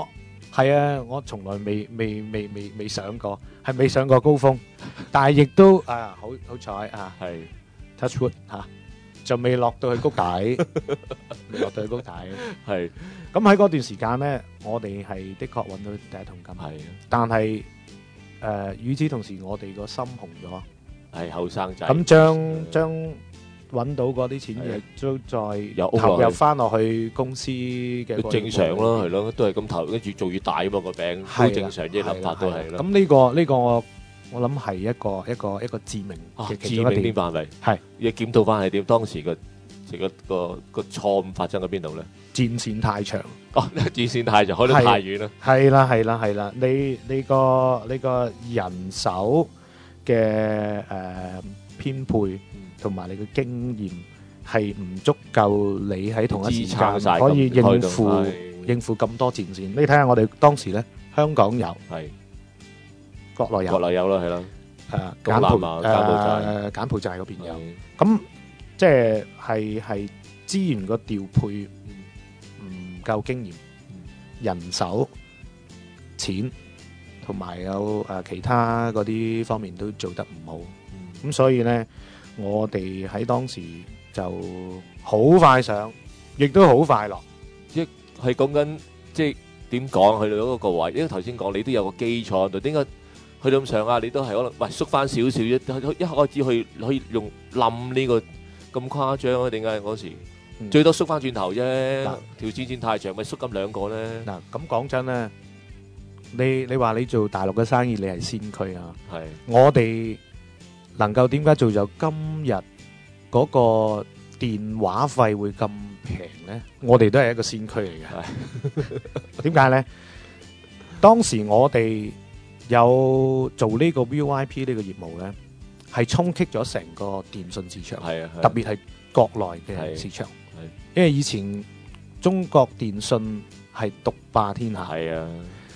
係啊，我從來未上過，係未上過高峰，但係亦都啊好彩啊係 ，touch wood 嚇，就未落到去谷底，未落到去谷底。 係咁喺嗰段時間咧，我哋係的確揾到第一桶金， 係但係與此同時，我哋個心紅咗， 係後生仔， 咁將揾到嗰啲錢亦都再有屋投落去入翻落去公司嘅嗰個正常咯，係咯，都係咁投，跟住做越大啊嘛個餅， 係啦都正常啫，諗法都係咯。 咁呢個我諗係一個致命嘅致其中一點。 命點範圍係要檢討翻係點，當時個錯誤發生喺邊度咧？ 戰線太長， 哦，戰線太長，開得太遠啦。 係啦，你個人手嘅編配同埋你嘅經驗係唔足夠，你喺同一時間支撐晒可以咁應付咁多戰線。你睇下我哋當時咧，香港有， 係國內有， 國內有啦，係啦， 柬東南亞柬埔寨嗰邊有。 係咁即係資源個調配唔夠經驗，人手、錢同埋有其他嗰啲方面都做得唔好。咁所以呢，我哋喺當時就好快上，亦都好快落。 係講緊即係點講去到嗰個位，因為頭先講你都有個基礎喺度，點解去到咁上下你都係可能喂縮翻少少啫？一開始可以用冧呢個咁誇張啊？點解嗰時最多縮翻轉頭啫？條戰線太長，咪縮咁兩個咧？ 嗱，咁講真呢，你話你做大陸嘅生意，你係先驅啊！ 係我哋能夠點解做就今日嗰個電話費會咁平呢？我哋都係一個先驅嚟嘅。點解呢？當時我哋有做呢個 VoIP 呢個業務呢，係衝擊咗成個電信市場， 係啊， 特別係國內嘅市場。因為以前中國電信係獨霸天下。 係啊。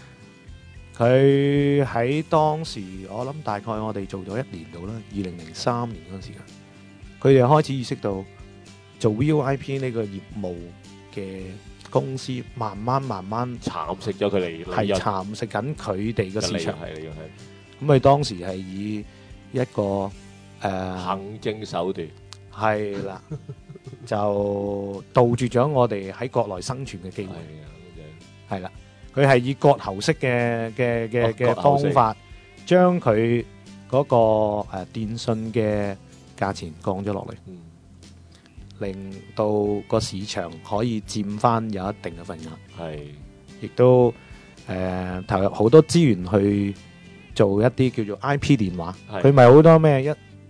佢喺當時，我諗大概我哋做咗1年度啦，2003年嗰陣時間，佢哋開始意識到做 VoIP 呢個業務嘅公司，慢慢蠶食咗佢哋， 係蠶食緊佢哋嘅市場。 係咁佢當時係以一個行政手段， 係啦，就杜絕咗我哋喺國內生存嘅機會。係啦。佢係以割喉式嘅方法，將佢嗰個電信嘅價錢降咗落嚟，令到個市場可以佔翻有一定嘅份額。 係，亦都投入好多資源去做一啲叫做 IP 電話。佢咪好多咩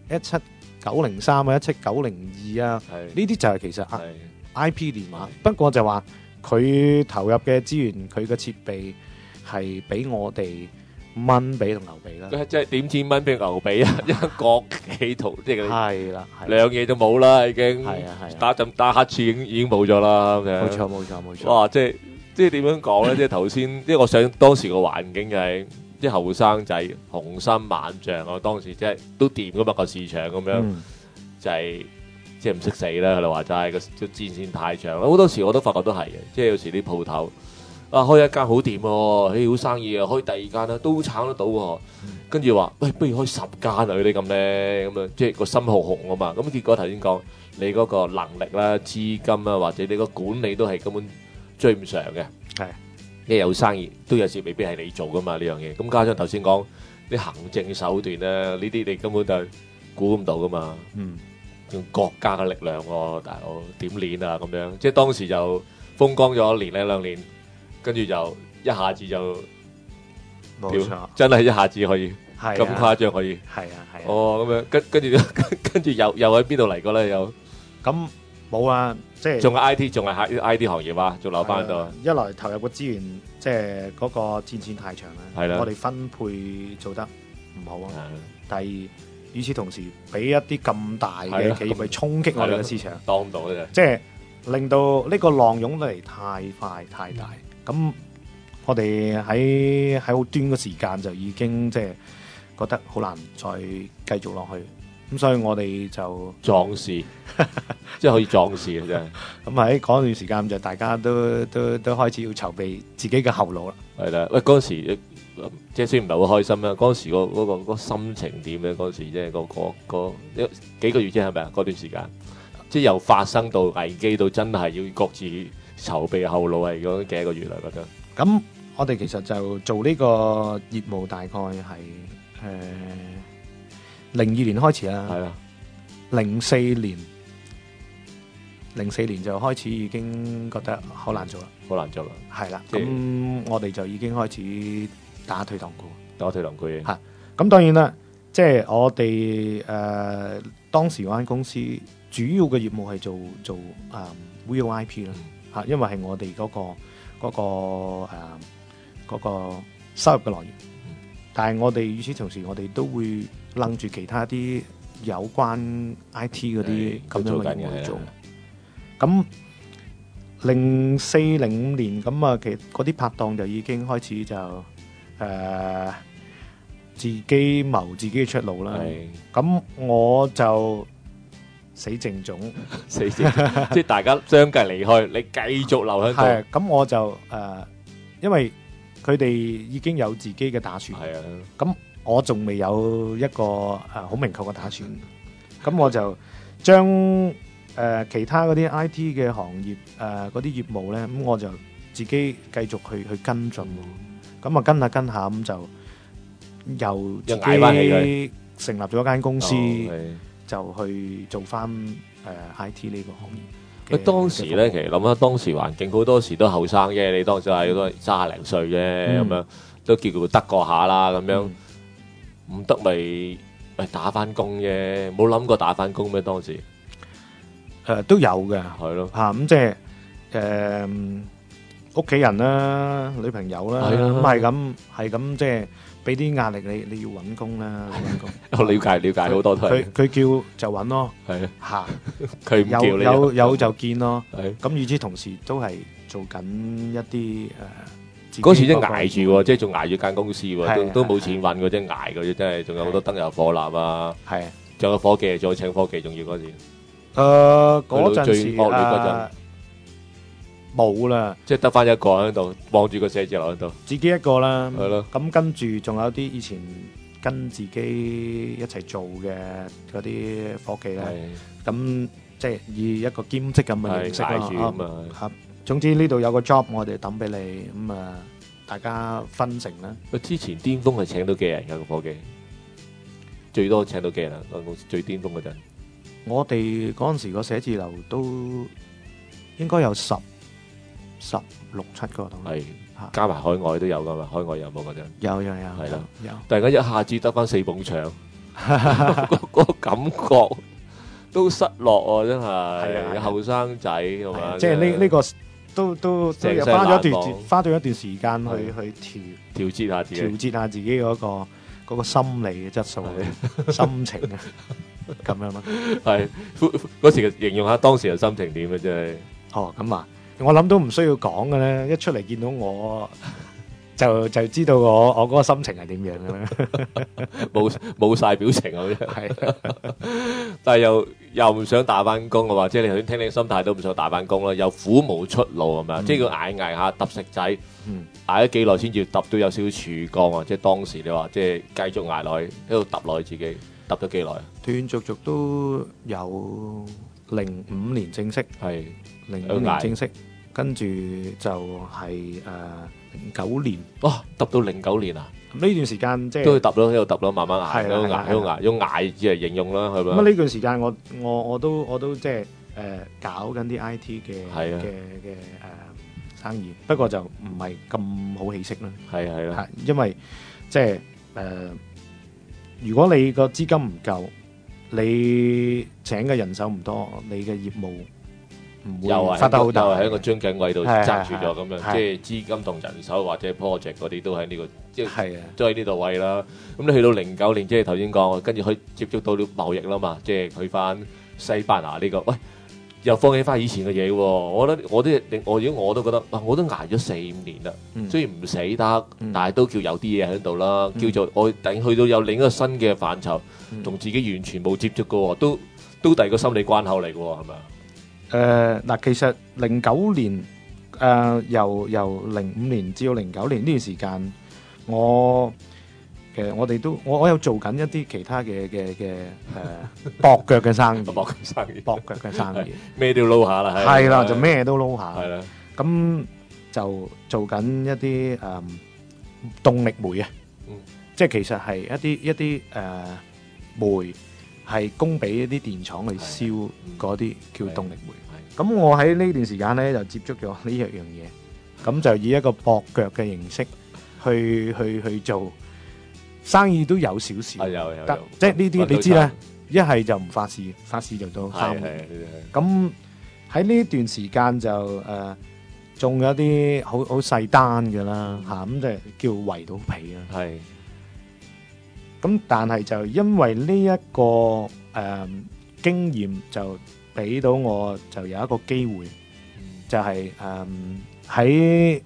17903啊、17902啊，呢啲就係其實 IP 電話。不過就話，佢投入嘅資源，佢嘅設備係比我哋蚊比同牛比啦。 即係點知蚊比牛比啊？一國企圖即係係啦， 兩嘢都冇啦，已經係啊， 打黑刺已經冇咗啦。 冇錯。 哇！即係點樣講咧？即係頭先，因為我想當時個環境就係啲後生仔雄心萬丈啊！當時即係都掂噶嘛個市場咁樣，就係。即係唔識死啦！佢哋話齋個戰線太長，好多時我都發覺都係嘅。即係有時啲鋪頭啊，開一間好掂喎，好生意啊，開第二間啦都撐得到喎。跟住話喂，不如開10間啊嗰啲咁咧，咁啊即係個心好紅啊嘛。咁結果頭先講你嗰個能力啦、資金啊，或者你個管理都係根本追唔上嘅。係，因為有生意都有時未必係你做噶嘛呢樣嘢。咁加上頭先講啲行政手段咧，呢啲你根本就估唔到噶嘛。用國家嘅力量喎，大佬點練啊咁樣？即係當時就風光咗1年2年，跟住就一下子就冇錯， 真係一下子可以咁誇張可以。 係啊。 哦，咁樣跟住又喺邊度嚟過咧？又咁冇啊，即係仲係 IT，仲係 IT 行業啊，仲留翻度。 一來投入個資源，即係嗰個戰線太長啦。 係啦， 我哋分配做得唔好啊。第二。與此同時，俾一啲咁大嘅企業去衝擊我哋嘅市場， 當唔到咧， 即係令到呢個浪湧嚟太快太大。咁我哋喺好短嘅時間就已經即係覺得好難再繼續落去。 咁所以我哋就壯士，即係可以壯士嘅真係。 咁喺嗰段時間就大家都開始要籌備自己嘅後路啦。 係啦，喂嗰陣時即係雖然唔係好開心啦，嗰陣時嗰個心情點咧？嗰陣時即係嗰幾個月啫係咪啊？嗰段時間即係由發生到危機到真係要各自籌備後路係嗰幾個月啦，覺得。 咁我哋其實就做呢個業務大概係02年開始啦。 係啦， 04年就開始已經覺得好難做啦。 好難做啦。 係啦， 即係咁我哋就已經開始打退堂鼓。 打退堂鼓嘅。 嚇咁當然啦，即係我哋當時嗰間公司主要嘅業務係做VoIP 啦嚇，因為係我哋嗰個收入嘅來源。但係我哋與此同時，我哋都會楞住其他啲有關 IT 嗰啲咁樣嘅業務去做。咁04-05年咁啊，其實嗰啲拍檔就已經開始就自己謀自己嘅出路啦。咁我就死剩種， 死即係大家相繼離開，你繼續留喺度。 係咁我就因為佢哋已經有自己嘅打算。 係啊， 咁我仲未有一個好明確嘅打算。咁我就將其他嗰啲 IT 嘅行業嗰啲業務咧，咁我就自己繼續去跟進。咁啊跟下咁就由自捱返起己佢成立咗一間公司， 係就去做翻IT 呢個行業。 喂，當時咧，其實諗下當時環境好多時都後生啫，你當時係都30零歲啫，咁樣都叫佢得過下啦，咁樣唔得咪打翻工啫，冇諗過打翻工咩？當時都有嘅， 係咯嚇咁即係屋企人啦、女朋友啦， 係啊咁係咁即係俾啲壓力你要揾工啦，揾工。 我了解好多都係佢叫就揾咯， 係嚇佢唔叫你有就見咯。 係咁與此同時都係做緊一啲自己嗰時真係嗰個捱住喎，即係仲捱住間公司喎， 係都冇錢揾嘅，真係捱嘅啫，真係仲有好多燈油火蠟啊， 係仲有伙計，仲要請伙計，仲要嗰時嗰陣時最惡劣嗰陣冇啦， 即係得翻一個喺度望住個寫字樓喺度， 自己一個啦。 係咯， 咁跟住仲有啲以前跟自己一齊做嘅嗰啲伙計咧， 係咁即係以一個兼職咁嘅係形式捱住咁咯。 啊。 嚇，總之呢度有個 job，我哋抌俾你，咁啊大家分成啦。 喂，之前巔峰係請到幾人㗎個伙計？最多請到幾人啊？個公司最巔峰嗰陣， 我哋嗰陣時個寫字樓都應該有16、17個度。 係嚇加埋海外都有㗎嘛？海外有冇嗰陣？ 有係啦有。 突然間一下子得翻4埲牆，嗰個感覺都失落喎，真係啊係後生仔係嘛？ 即係呢個都成世有花咗難忘花咗一段時間去調節下自己， 調節下自己嗰個心理嘅質素、心情啊，咁樣咯。 係嗰時嘅形容下當時嘅心情點啊？真係哦，咁啊，我諗都唔需要講嘅咧，一出嚟見到我就知道我嗰個心情係點樣嘅咧。 冇晒表情啊！真係，但係又唔想打翻工嘅話，即係你頭先聽你心態都唔想打翻工啦，又苦無出路係咪啊？即係佢捱下揼食仔，捱咗幾耐先至揼到有少少曙光啊！即係當時你話即係繼續捱落去，喺度揼落去自己揼咗幾耐？ 斷續續都有05年正式， 係 05年正式，跟住就係09年。 哇！揼到09年啊！ 呢段時間即係都要揼咯，喺度揼咯，慢慢捱， 係啦喺度捱， 係啦喺度捱，用捱字嚟形容啦，係咪咁啊！呢段時間我都即係搞緊啲 IT 係啊嘅生意，不過就唔係咁好起色啦。 係係啦， 係因為即係如果你個資金唔夠，你請嘅人手唔多，你嘅業務唔又係會發得好大。 又係喺個樽頸位度係揸住咗咁樣， 係即係資金同人手或者 project 嗰啲都喺呢個，即係係啊， 都喺呢度位啦。咁你去到09年，即係頭先講，跟住可以接觸到啲貿易啦嘛，即係去翻西班牙呢個。喂， 又放棄翻以前嘅嘢喎。我覺得如果我都覺得，我都捱咗4-5年啦。雖然唔死得，但係都叫有啲嘢喺度啦。叫做我突然去到有另一個新嘅範疇，同自己完全冇接觸過，都第二個心理關口嚟嘅喎，係咪啊？ 嗱，其實09年由05年至到09年呢段時間，其實我哋都我有做緊一啲其他嘅駁腳嘅生意， 搏生意， 駁腳嘅生意， 咩都要撈下啦， 係啦，就咩都撈下， 係啦， 咁就做緊一啲動力煤啊，即係其實係一啲煤係供俾一啲電廠去燒嗰啲叫動力煤。咁我喺呢段時間咧就接觸咗呢一樣嘢，咁就以一個駁腳嘅形式去做。生意都有少少， 有得即係呢啲你知啦，一係就唔發市，發市就到3年。咁喺呢段時間就中咗啲好細單嘅啦嚇，咁就叫圍到皮啦。 係。 咁但係就因為呢一個經驗，就俾到我就有一個機會，就係喺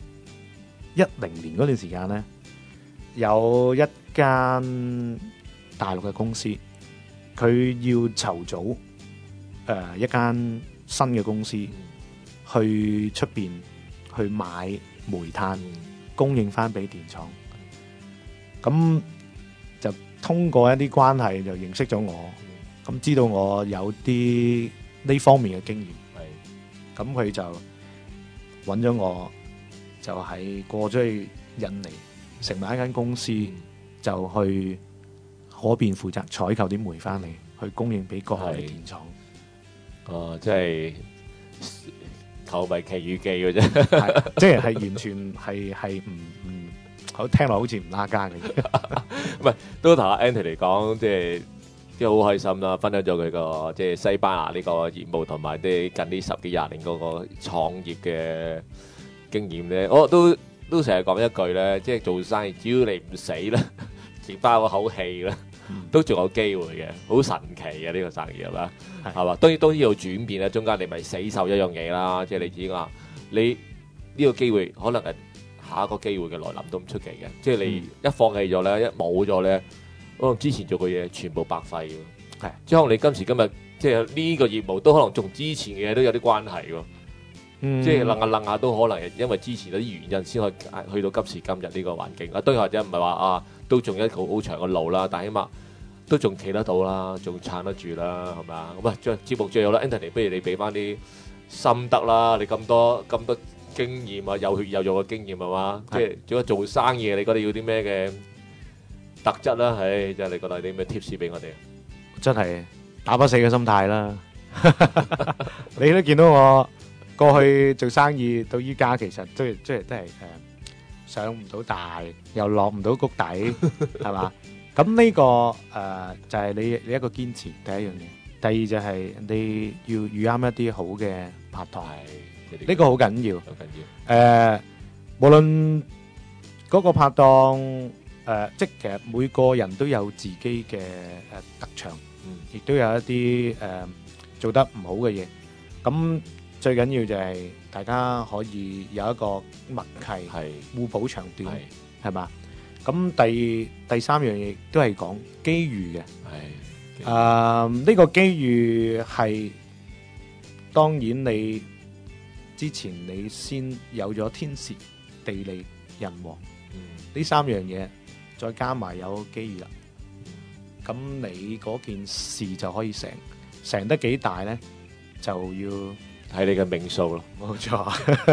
10年嗰段時間咧，有一間大陸嘅公司，佢要籌組一間新嘅公司，去出邊去買煤炭，供應翻俾電廠。咁就通過一啲關係就認識咗我，咁知道我有啲呢方面嘅經驗。係，咁佢就揾咗我，就係過咗去印尼，成為一間公司。就去嗰邊負責採購啲煤翻嚟，去供應俾國內嘅電廠。 哦，即係投幣奇遇記嘅啫， 即係完全係唔好聽落好似唔拉更嘅嘢。 唔係，都同阿 Anthony 嚟講，即係好開心啦，分享咗佢個即係西班牙呢個業務，同埋啲近呢10幾20年嗰個創業嘅經驗咧，我都成日講一句咧，即係做生意，只要你唔死咧，剩翻個口氣咧，都仲有機會嘅，好神奇嘅呢個生意係嘛？係嘛？當然要轉變啦，中間你咪死守一樣嘢啦，即係你自己話，你呢個機會可能係下一個機會嘅來臨都唔出奇嘅，即係你一放棄咗咧，一冇咗咧，可能之前做嘅嘢全部白費嘅，係，即係可能你今時今日即係呢個業務都可能同之前嘅嘢都有啲關係喎。即係諗下都可能因為之前嗰啲原因先可以去到今時今日呢個環境啊。當然或者唔係話都仲有一條好長嘅路啦，但係起碼都仲企得到啦，仲撐得住啦，係咪啊？咁啊，節目最後啦 Anthony 不如你俾翻啲心得啦，你咁多經驗啊，有血有肉嘅經驗係嘛？即係如果做生意，你覺得要啲咩嘅特質啦？即係你覺得有啲咩 tips 俾我哋？ 真係打不死嘅心態啦！你都見到我。過去做生意到依家，其實都係上唔到大，又落唔到谷底，係嘛？咁呢個就係你一個堅持，第一樣嘢。第二就係你要遇啱一啲好嘅拍檔，呢個好緊要。好緊要。無論嗰個拍檔即係其實每個人都有自己嘅特長，亦都有一啲做得唔好嘅嘢。咁最緊要就係大家可以有一個默契，互補長短，係嘛？咁第三樣嘢都係講機遇嘅。呢個機遇係當然你之前你先有咗天時地利人和，呢3樣嘢再加埋有機遇啦。咁你嗰件事就可以成得幾大咧，就要睇你嘅命數咯， 冇錯。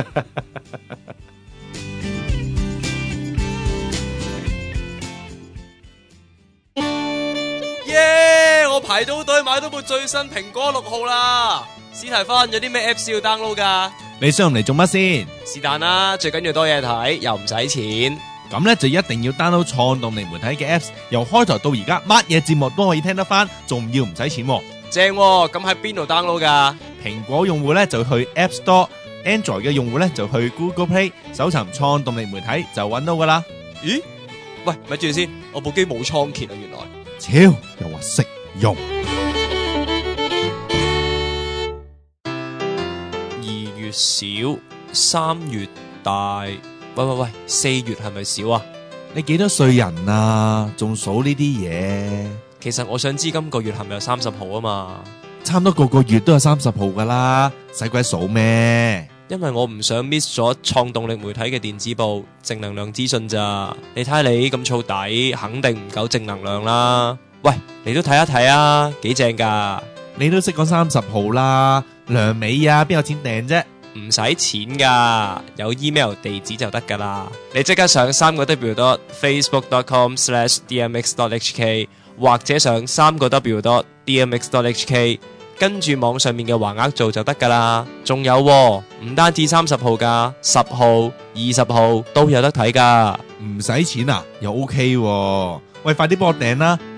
耶！我排到隊買到部最新蘋果6號啦。史提芬有啲咩 Apps 要 download 噶？ 你上嚟做乜先？ 是但啦，最緊要多嘢睇，又唔使錢。 咁咧就一定要 download 創動力媒體嘅 Apps， 由開台到而家乜嘢節目都可以聽得翻，仲要唔使錢。 正喎，咁喺邊度 download 噶？ 蘋果用戶咧就去 App Store，Android 嘅用戶咧就去 Google Play 搜尋創動力媒體就揾到噶啦。 咦？喂，咪住先，我部機冇倉頡啊，原來。 超又話識用。 少，3月大。喂，4月係咪少啊？ 你幾多歲人啊？仲數呢啲嘢？ 其實我想知今個月係咪有30號啊嘛？ 差唔多個個月都有30號噶啦，使鬼數咩？ 因為我唔想 miss 咗創動力媒體嘅電子報正能量資訊咋。你睇下你咁燥底，肯定唔夠正能量啦。喂，你都睇一睇啊，幾正噶。 你都識講30號啦，梁美啊，邊有錢訂啫？ 唔使錢噶，有 email 地址就得噶啦。你即刻上3w.facebook.com/dmx.hk 或者上3w.dmx.hk， 跟住網上面嘅橫額做就得噶啦。仲有喎，唔單止30號噶，10號、20號都有得睇噶。 唔使錢啊，又 OK喎。喂，快啲幫我訂啦